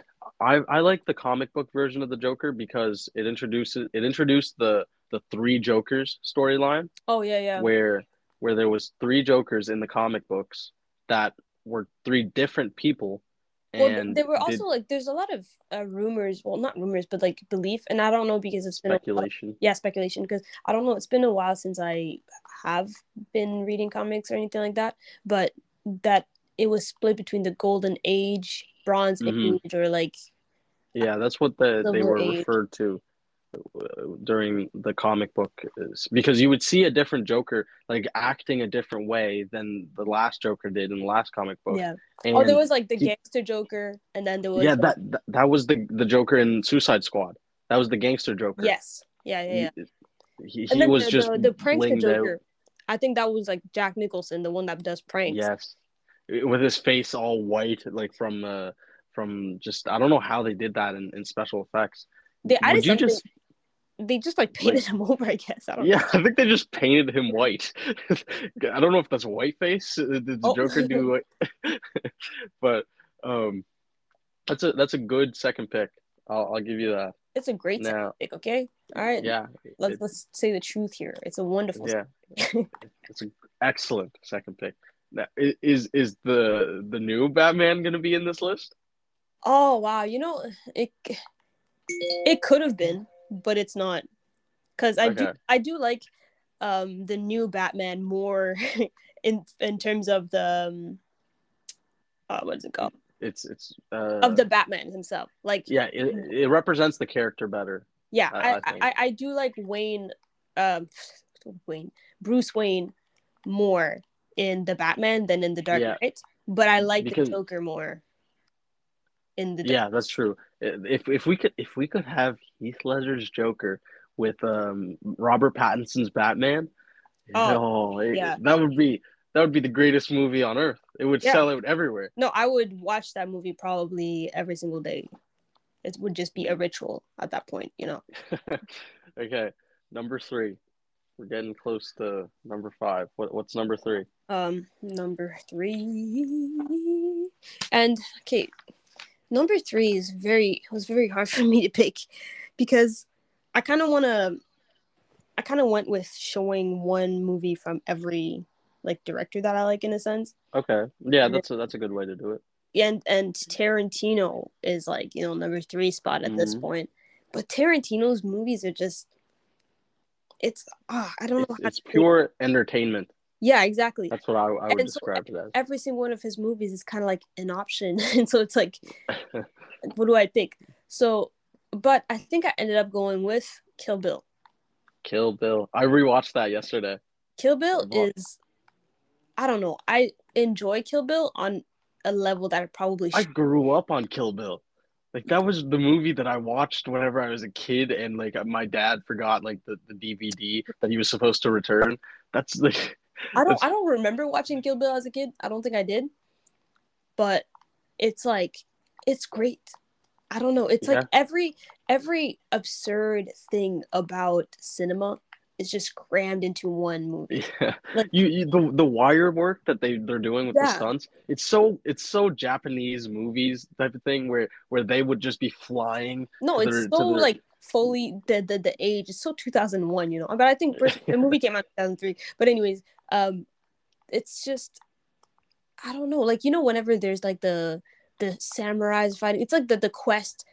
I I like the comic book version of the Joker because it introduces it introduced the the three Jokers storyline Oh yeah, yeah. where where there was three Jokers in the comic books that were three different people Well, th- and there were did also like there's a lot of uh, rumors. Well, not rumors, but like belief, and I don't know because it's been a while. speculation. Yeah, speculation because I don't know. It's been a while since I have been reading comics or anything like that. But that it was split between the Golden Age, Bronze Hmm. Age, or like Yeah, that's what the they Silver were Age. referred to uh, during the comic book is because you would see a different Joker like acting a different way than the last Joker did in the last comic book. Yeah. And Oh, there was like the he, gangster Joker, and then there was yeah, like, that, that that was the the Joker in Suicide Squad. That was the gangster Joker. yes, yeah, yeah, yeah. He, he, And he then was the, just the the prankster blinged out. Joker, I think that was like Jack Nicholson, the one that does pranks. Yes, with his face all white, like from uh from just I don't know how they did that in, in special effects. They added Would you something. just They just like painted like him over, I guess. I don't yeah, know. I think they just painted him white. I don't know if that's whiteface. Did the Oh. Joker do it? But um, that's a that's a good second pick. I'll I'll give you that. It's a great second Now, pick, okay? All right. yeah, Let's it, let's say the truth here. It's a wonderful yeah, second pick. it's an excellent second pick. Now, i- is is the the new Batman going to be in this list? Oh wow, you know, it it could have been, but it's not. Cause I do Okay. I do like um the new Batman more in in terms of the um, uh, what is it called? It's it's uh Of the Batman himself. Like yeah, it, it represents the character better. yeah, I, I, I think. I, I do like Wayne um Wayne Bruce Wayne more in the Batman than in the Dark Yeah. Knight. But I like Because- the Joker more in the Dark Yeah, that's true. If if we could if we could have Heath Ledger's Joker with um Robert Pattinson's Batman, Oh, oh, it- yeah. that would be that would be the greatest movie on earth. It would Yeah. sell out everywhere. No, I would watch that movie probably every single day. It would just be a ritual at that point, you know. Okay, number three. We're getting close to number five. What what's number three? Um, number three, and okay, number three is very it was very hard for me to pick because I kind of want to. I kind of went with showing one movie from every like director that I like in a sense. Okay, yeah, that's a, that's a good way to do it. And and Tarantino is like, you know, number three spot at this Mhm. point. But Tarantino's movies are just it's ah, I don't know It's, how it's to- pure entertainment. Yeah, exactly. That's what I, I would And so describe it as. Every single one of his movies is kind of like an option. And so it's like what do I pick? So but I think I ended up going with Kill Bill. Kill Bill. I rewatched that yesterday. Kill Bill What? is I don't know. I enjoy Kill Bill on a level that I probably I should. grew up on Kill Bill. Like that was the movie that I watched whenever I was a kid, and like my dad forgot like the, the D V D that he was supposed to return. That's like I don't that's- I don't remember watching Kill Bill as a kid. I don't think I did. But it's like it's great. I don't know. It's like Yeah. every every absurd thing about cinema is just crammed into one movie. yeah. Like- you, you the the wire work that they they're doing with the Yeah. stunts. It's so it's so Japanese movies type of thing where where they would just be flying. No, to it's their- to so their- like fully the, the the age. It's so two thousand one, you know. But I think first, the movie came out in two thousand three. But anyways, um, it's just I don't know, like, you know, whenever there's like the the samurais fighting, it's like the the quest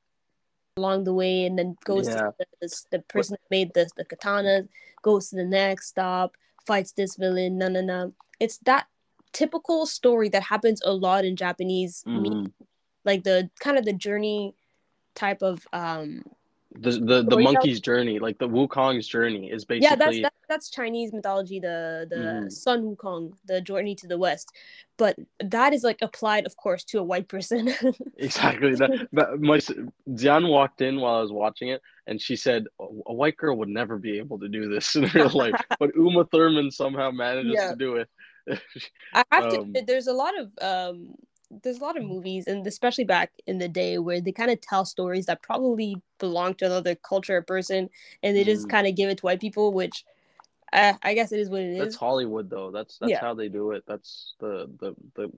along the way, and then goes to Yeah. the, the, the person that made the the katana, goes to the next stop, fights this villain. No, no, no. It's that typical story that happens a lot in Japanese media, hmm like the kind of the journey type of um The the the storytelling. monkey's journey, like the Wukong's journey, is Yeah, that's basically that, that's Chinese mythology, the the mhm, Sun Wukong, the journey to the west. But that is like applied, of course, to a white person. exactly that. That my s- Dion walked in while I was watching it, and she said a white girl would never be able to do this in real life, but Uma Thurman somehow manages Yeah. to do it. I have to um, admit, there's a lot of um there's a lot of movies, and especially back in the day, where they kind of tell stories that probably belong to another culture or person, and they just mm, kind of give it to white people, which uh, I guess it is what it that's is. Hollywood though. That's that's Yeah, how they do it. That's the the the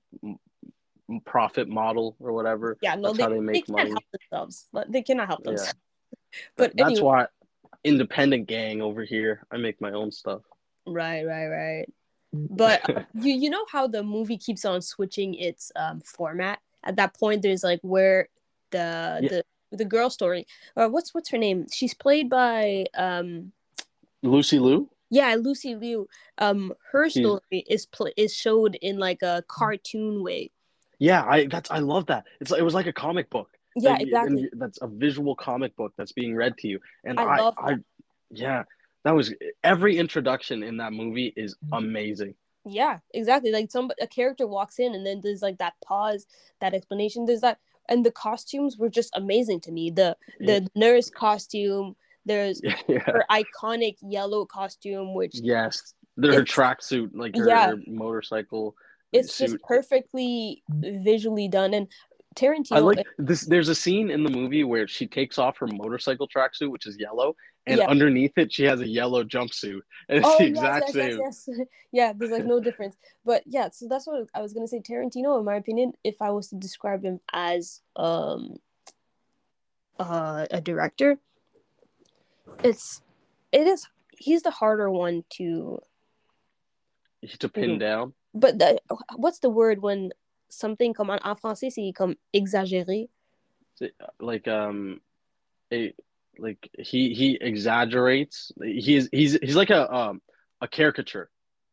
m- profit model or whatever. yeah, no, That's they how they they make can't help money. themselves. But they cannot help Yeah, themselves. that, But that's anyway, why independent gang over here. I make my own stuff. right, right, right. But um, you you know how the movie keeps on switching its um format. At that point, there's like where the Yeah, the the girl story, or what's what's her name? She's played by um Lucy Liu. yeah, Lucy Liu. Um, her She's story is pl- is showed in like a cartoon way. yeah. I that's I love that. It's it was like a comic book. Yeah, Like and exactly. that's a visual comic book that's being read to you. And I I love I that. yeah, that was every introduction in that movie is amazing. Yeah, exactly. Like some a character walks in, and then there's like that pause, that explanation. There's that, and the costumes were just amazing to me. The Yeah, the nurse costume. There's yeah. her iconic yellow costume, which Yes, her it's tracksuit, like her, yeah, her motorcycle it's just suit. perfectly visually done. And I Tarantino, like this. There's a scene in the movie where she takes off her motorcycle tracksuit, which is yellow, and yeah. underneath it she has a yellow jumpsuit, and it's the Oh yes, exact yes, yes, same. yes. Yeah, there's like no difference. But yeah, so that's what I was gonna say. Tarantino, in my opinion, if I was to describe him as um uh, a director, it's it is he's the harder one to To pin to- down, but the, what's the word when something comme en, en français c'est comme exagéré. like um, a like he he exaggerates. He's he's he's like a um a caricature.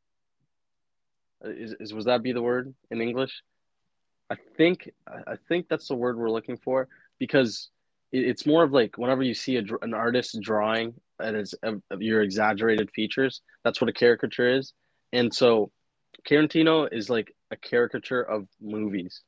Is, is was that be the word in English? I think I think that's the word we're looking for because it's more of like whenever you see a, an artist drawing and it's of, of your exaggerated features, that's what a caricature is. And so Tarantino is like a caricature of movies.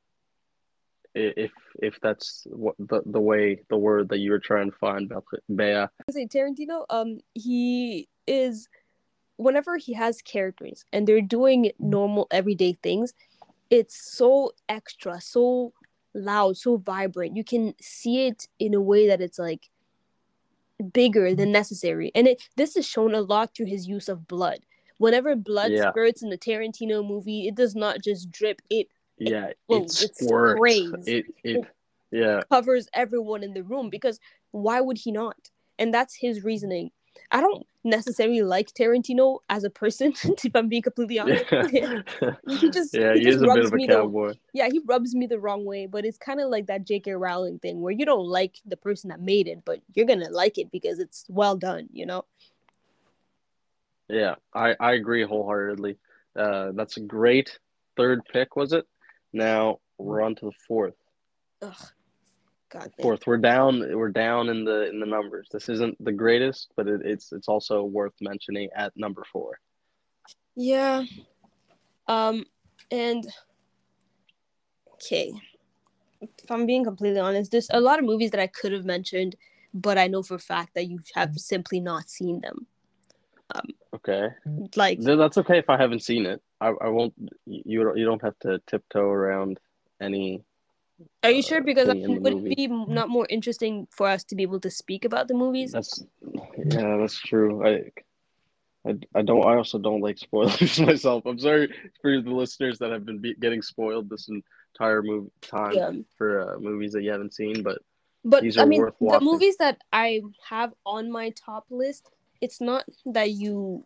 If if that's what the, the way the word that you were trying to find, Bea. I say Tarantino, um, he is whenever he has characters and they're doing normal everyday things, it's so extra, so loud, so vibrant. You can see it in a way that it's like bigger than necessary. And it this is shown a lot through his use of blood. Whenever blood Yeah, spurts in the Tarantino movie, it does not just drip, it yeah, it explodes, it squirts. sprays, It it it yeah. covers everyone in the room because why would he not? And that's his reasoning. I don't necessarily like Tarantino as a person, if I'm being completely honest. Yeah, he just yeah, he he just is a bit rubs of a me the cowboy. yeah, he rubs me the wrong way, but it's kind of like that J K Rowling thing where you don't like the person that made it, but you're gonna like it because it's well done, you know? Yeah, I, I agree wholeheartedly. Uh, that's a great third pick, was it? Now we're on to the fourth. Ugh, god damn. Fourth, we're down. We're down in the in the numbers. This isn't the greatest, but it, it's it's also worth mentioning at number four. Yeah. Um, and okay, if I'm being completely honest, there's a lot of movies that I could have mentioned, but I know for a fact that you have simply not seen them. Um, Okay, like, Th- that's okay if I haven't seen it. I, I won't. You don't you don't have to tiptoe around any are you sure? uh, Because thing in um, the would it movie. be not more interesting for us to be able to speak about the movies? That's yeah, that's true. I I, I don't. I also don't like spoilers myself. I'm sorry for the listeners that have been be- getting spoiled this entire movie time Yeah. for uh, movies that you haven't seen, but But these I are mean, worth the watching. movies that I have on my top list, it's not that you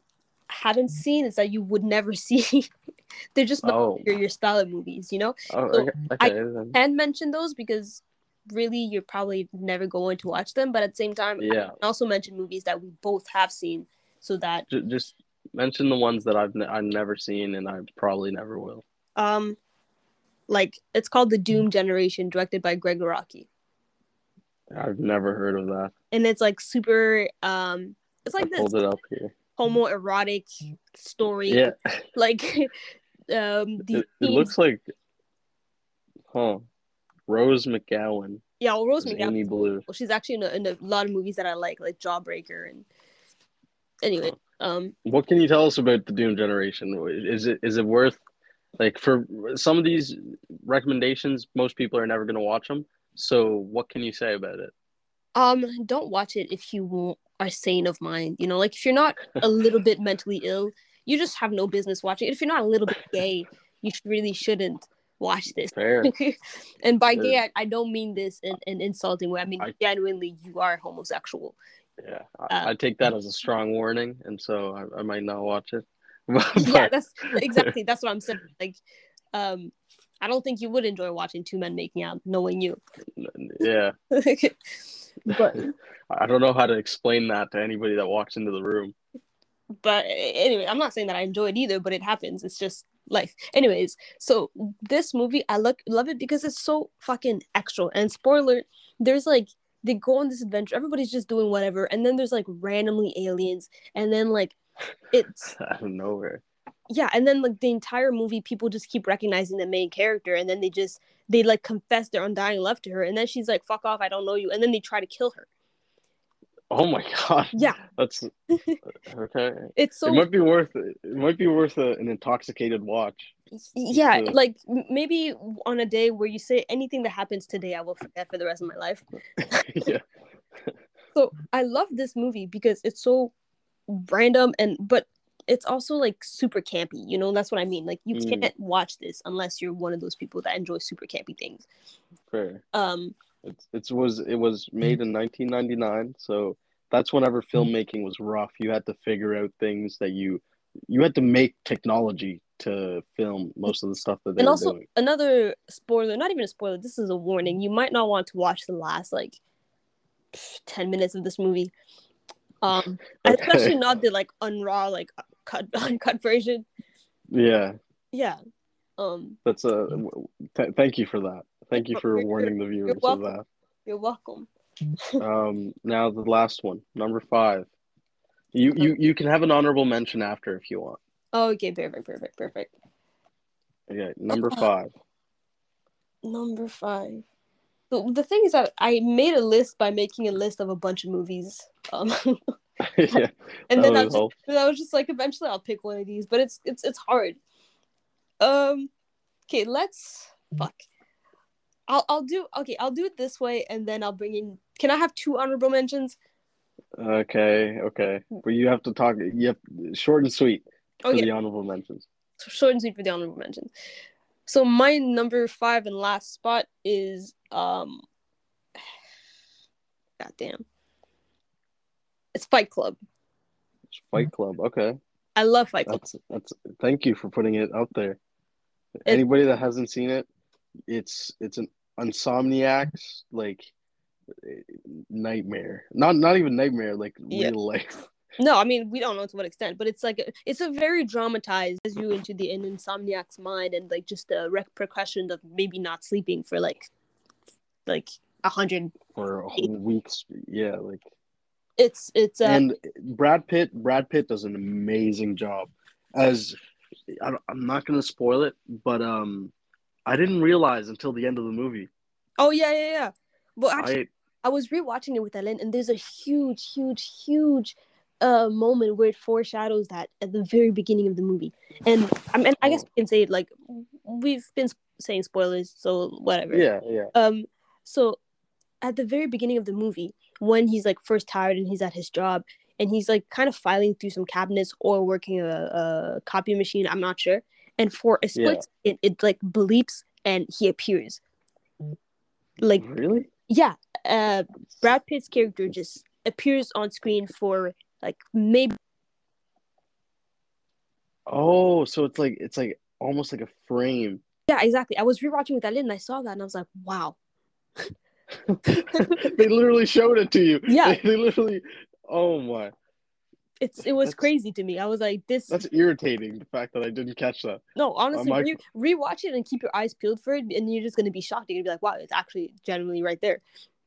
haven't seen is that you would never see. They're just not Oh, your, your style of movies, you know? oh, So okay. I okay then. can mention those because really you're probably never going to watch them. But at the same time, I Yeah, can also mention movies that we both have seen so that J- just mention the ones that I've ne- I've never seen and I probably never will. um like it's called The Doom Generation, directed by Greg Araki. I've never heard of that. And it's like super um it's I like this pulled it up here. homoerotic story. Yeah, Like um these it, it scenes, looks like, huh? Rose McGowan yeah, well, Rose is McGowan, Amy Blue. well, she's actually in a, in a lot of movies that I like, like Jawbreaker. And anyway, um What can you tell us about the Doom generation? Is it is it worth, like, for some of these recommendations? Most people are never going to watch them. So what can you say about it? um don't watch it if you won't, are sane of mind, you know, like if you're not a little bit mentally ill, you just have no business watching it. If you're not a little bit gay, you sh- really shouldn't watch this. Fair. And by Uh, gay, I, I don't mean this in an insulting way. I mean I- genuinely, you are homosexual. Yeah, Uh, I, I take that as a strong warning, and so I, I might not watch it. But, Yeah, that's exactly that's what I'm saying. Like, um, I don't think you would enjoy watching two men making out, knowing you. yeah, but I don't know how to explain that to anybody that walks into the room. but anyway, I'm not saying that I enjoy it either, but it happens. It's just life. Anyways, so this movie, I look love it because it's so fucking extra. And spoiler, there's like they go on this adventure. Everybody's just doing whatever, and then there's like randomly aliens, and then like it's Out of nowhere. yeah, and then like the entire movie, people just keep recognizing the main character, and then they just they like confess their undying love to her, and then she's like, "Fuck off, I don't know you," and then they try to kill her. Oh my god. Yeah, That's okay. it's so It might be worth it might be worth a, an intoxicated watch. yeah, to- like m- maybe on a day where you say anything that happens today, I will forget for the rest of my life. Yeah. So I love this movie because it's so random and but it's also like super campy. You know, that's what I mean. Like you Mm. can't watch this unless you're one of those people that enjoy super campy things. Fair. Um, It's it was it was made in nineteen ninety-nine, so that's whenever filmmaking was rough. You had to figure out things that you you had to make technology to film most of the stuff that they and were also doing. another spoiler, not even a spoiler. This is a warning. You might not want to watch the last like ten minutes of this movie. Um, and Okay. especially not the like unraw like cut uncut version. Yeah, Yeah. Um, that's a th- thank you for that. Thank you for You're- warning the viewers of welcome. that. you're welcome. Um, now the last one, number five. You you you can have an honorable mention after if you want. Oh, okay, perfect, perfect, perfect. Okay, number five. Number five. The, the thing is that I made a list by making a list of a bunch of movies. Um, Yeah, and that then I would was, help. just, I was just like, eventually I'll pick one of these, but it's it's it's hard. Um, okay, let's fuck. I'll I'll do okay. I'll do it this way, and then I'll bring in. Can I have two honorable mentions? Okay, okay. But you have to talk. You have short and sweet for Okay, the honorable mentions. short and sweet for the honorable mentions. So my number five and last spot is um. Goddamn. It's Fight Club. Fight Club. Okay, I love Fight Club. that's that's. Thank you for putting it out there. Anybody that hasn't seen it, it's it's an Insomniac's like nightmare. Not not even nightmare. Like Yeah. real life. No, I mean we don't know to what extent, but it's like a, it's a very dramatized as you into the an insomniac's mind and like just the repercussions of maybe not sleeping for like like a hundred. For a whole weeks. Yeah, like. It's it's uh, And Brad Pitt, Brad Pitt does an amazing job. As I don't- I'm not gonna spoil it, but um, I didn't realize until the end of the movie. oh yeah yeah yeah. Well, actually, I I was rewatching it with Ellen, and there's a huge huge huge uh moment where it foreshadows that at the very beginning of the movie. And I mean, I guess we can say it like we've been saying spoilers, so whatever. yeah yeah Um, so at the very beginning of the movie, when he's like first tired and he's at his job and he's like kind of filing through some cabinets or working a, a copy machine, I'm not sure. And for a split Yeah. second, it like bleeps and he appears. Like, really. yeah, uh, Brad Pitt's character just appears on screen for like maybe Oh, so it's like it's like almost like a frame. Yeah, exactly. I was rewatching with Alin and I saw that and I was like, wow. They literally showed it to you. Yeah, They, they literally. Oh my. it's it was That's crazy to me. I was like, this. that's irritating. The fact that I didn't catch that. No, Uh, honestly, my re rewatch it and keep your eyes peeled for it, and you're just gonna be shocked. You're gonna be like, wow, it's actually genuinely right there.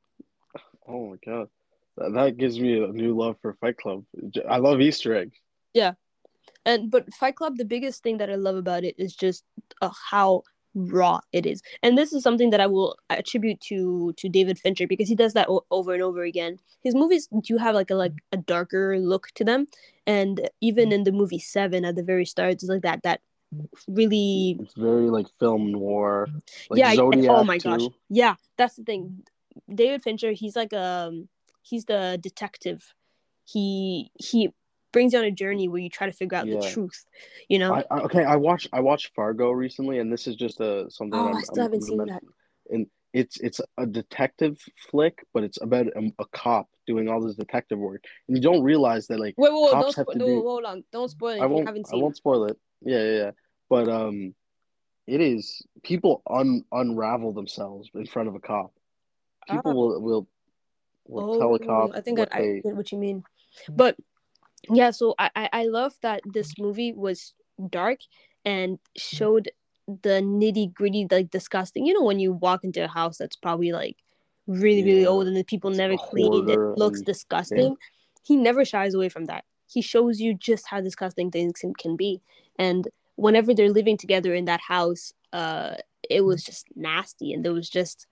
oh my god, that, that gives me a new love for Fight Club. I love Easter eggs. Yeah. And but Fight Club, the biggest thing that I love about it is just uh, how raw it is. And this is something that I will attribute to to David Fincher because he does that o- over and over again. His movies do have like a like a darker look to them, and even in the movie Seven at the very start, it's like that that really It's very like film noir, like yeah. Oh Zodiac my gosh, too. yeah, that's the thing. David Fincher, he's like um he's the detective. He he brings you on a journey where you try to figure out the Yeah. truth, you know. I, I okay. I watched I watched Fargo recently, and this is just a something that Oh, I I'm still I'm, haven't I'm gonna seen that. mention. And it's it's a detective flick, but it's about a, a cop doing all this detective work, and you don't realize that like Wait, wait, wait, don't cops have spoil. to No, do. hold on, don't spoil I anything you won't haven't I seen. won't spoil it. Yeah, yeah, yeah. But um, it is people un unravel themselves in front of a cop. People Ah, will will will tell a oh, cop I think I, what I they. get what you mean. But yeah, so I, I I love that this movie was dark and showed the nitty gritty, like disgusting. You know, when you walk into a house that's probably like really, really Yeah, old and the people it's never a cleaned, it hoarder looks and yeah. disgusting. He never shies away from that. He shows you just how disgusting things can, can be. And whenever they're living together in that house, uh, it was just nasty, and there was just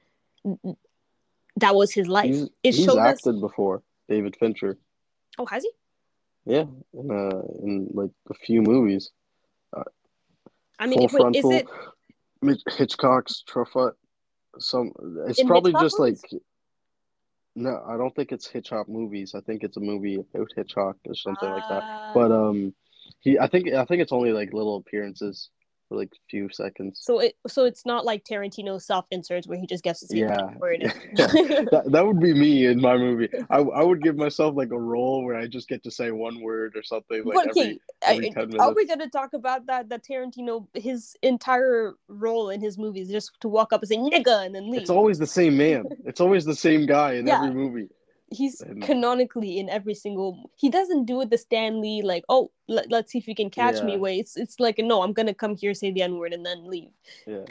that was his life. He's It he's showed us. acted before, David Fincher. Oh, has he? Yeah, in uh in like a few movies. Uh, I mean, Full wait, is Frontal, it Mitch Hitchcock's Truffut. Some it's in probably Hitchcock just like movies? no, I don't think it's Hitchcock movies. I think it's a movie about Hitchcock or something like that. Uh, But um, he I think I think it's only like little appearances for like a few seconds. so it so it's not like Tarantino self inserts where he just gets to say one Yeah, word yeah, and that that would be me in my movie. I I would give myself like a role where I just get to say one word or something like but every okay, every I, ten are we minutes. gonna talk about that? That Tarantino, his entire role in his movies, just to walk up and say "nigga" and then It's leave. always the same man. It's always the same guy in Yeah, every movie. he's And canonically in every single. He doesn't do it the Stan Lee like, oh, let, let's see if you can catch me yeah, way. It's it's like no, I'm gonna come here, say the N word, and then leave. yeah.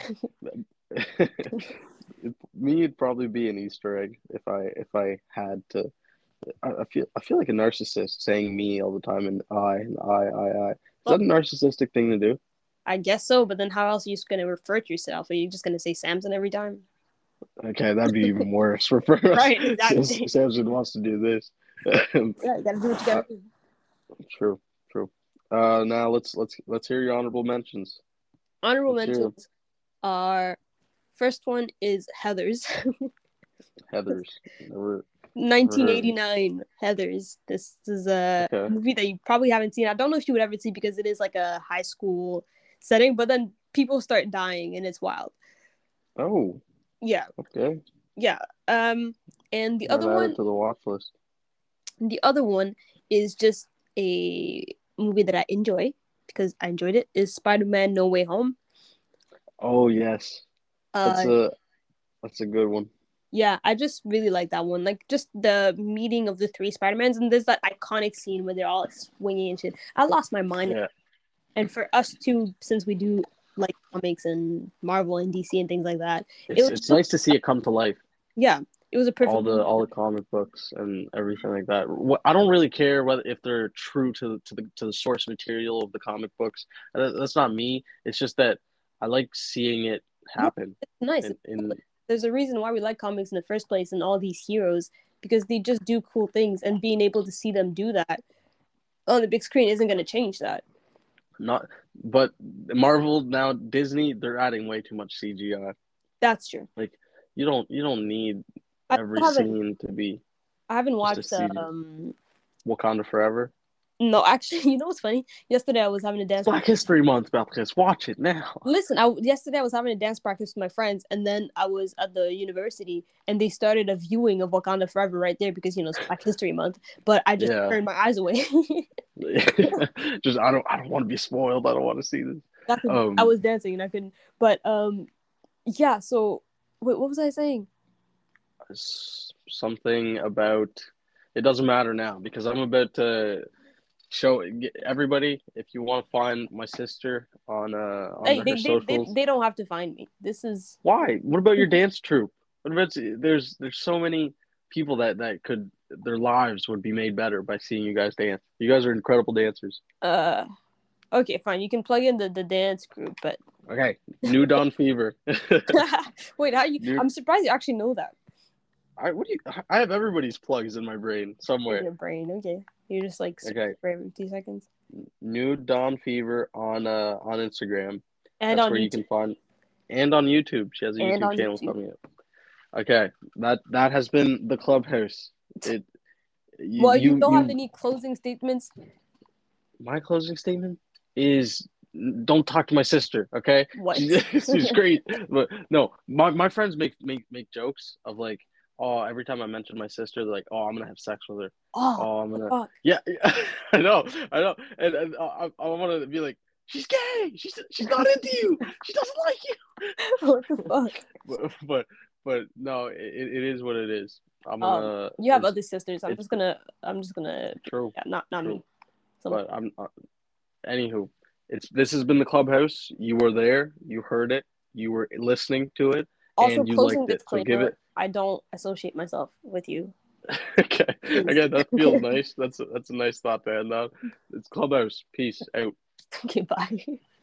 Me, it'd probably be an Easter egg if I if I had to. I, I feel I feel like a narcissist saying me all the time and I and I I I. Is Well, that a narcissistic thing to do? I guess so, but then how else are you gonna refer to yourself? Are you just gonna say Samson every time? Okay, that'd be even worse for, for us. Right, exactly. Samson wants to do this. Yeah, you gotta do what you uh, gotta do. true, true. Uh, now let's let's let's hear your honorable mentions. Honorable Let's hear 'em. mentions are first one is Heather's. Heather's. Never never heard of it. nineteen eighty-nine Heather's. This is a Okay. movie that you probably haven't seen. I don't know if you would ever see because it is like a high school setting, but then people start dying and it's wild. Oh, Yeah, okay. yeah. Um, and the Might other add it one, to the watch list. the other one is just a movie that I enjoy because I enjoyed it. Is Spider-Man: No Way Home. Oh yes, that's Uh, a that's a good one. Yeah, I just really like that one. Like just the meeting of the three Spider-Mans, and there's that iconic scene where they're all swinging and shit. I lost my mind. Yeah, And for us too, since we do like comics and Marvel and D C and things like that, it it's was it's nice just to see it come to life. yeah, it was a All perfect the movie. all the comic books and everything like that. What, I don't really care whether if they're true to to the to the source material of the comic books. That, that's not me. It's just that I like seeing it Yeah, happen. it's nice. In, It's cool. in There's a reason why we like comics in the first place and all these heroes because they just do cool things, and being able to see them do that on the big screen isn't going to change that. not, but Marvel now Disney they're adding way too much C G I. That's true. Like you don't you don't need I every haven't scene to be I haven't just a watched C G I. um Wakanda Forever. No, actually, you know what's funny? Yesterday I was having a dance. Black History Month, Belkis. Watch it now. Listen, I yesterday I was having a dance practice with my friends, and then I was at the university, and they started a viewing of Wakanda Forever right there because you know it's Black History Month. But I just Yeah. turned my eyes away. Just I don't I don't want to be spoiled. I don't want to see this. I, could, Um, I was dancing and I couldn't. But um, yeah. So wait, what was I saying? s- something about it doesn't matter now because I'm about to show get- everybody if you want to find my sister on uh on Hey, her they, they, they, socials. they don't have to find me. This is Why? What about your dance troupe? What about there's there's so many people that that could their lives would be made better by seeing you guys dance. You guys are incredible dancers. uh okay, fine. You can plug in the, the dance group, but Okay, New Dawn Fever. wait, how you? New- I'm surprised you actually know that. I what do you? I have everybody's plugs in my brain In somewhere. your brain, okay. You just like Okay. for every two seconds. New Dawn Fever on uh on Instagram. And That's on where YouTube. you can find, and on YouTube. She has a And YouTube on channel YouTube. coming up. Okay, that that has been the Clubhouse. It. You, Well, you, you don't you have any closing statements. my closing statement is don't talk to my sister, okay? What? She's, she's great, but no, my, my friends make, make make jokes of like, oh, every time I mention my sister, they're like, oh, I'm gonna have sex with her. Oh, Oh, I'm gonna, fuck. yeah, yeah. I know, I know, and, and I, I want to be like, she's gay, she's she's not into you, she doesn't like you. What the fuck? But but, but no, it, it is what it is. I'm Um, gonna. you have it's other sisters. I'm it's- just gonna. I'm just gonna. true. Yeah, not not True. me. So, But I'm. Uh, anywho, it's this has been the Clubhouse. You were there. You heard it. You were listening to it, also, and you closing liked it. So disclaimer: give it. I don't associate myself with you. Okay. Again, that feels nice. That's a, that's a nice thought to end on. It's Clubhouse. Peace out. Okay, bye.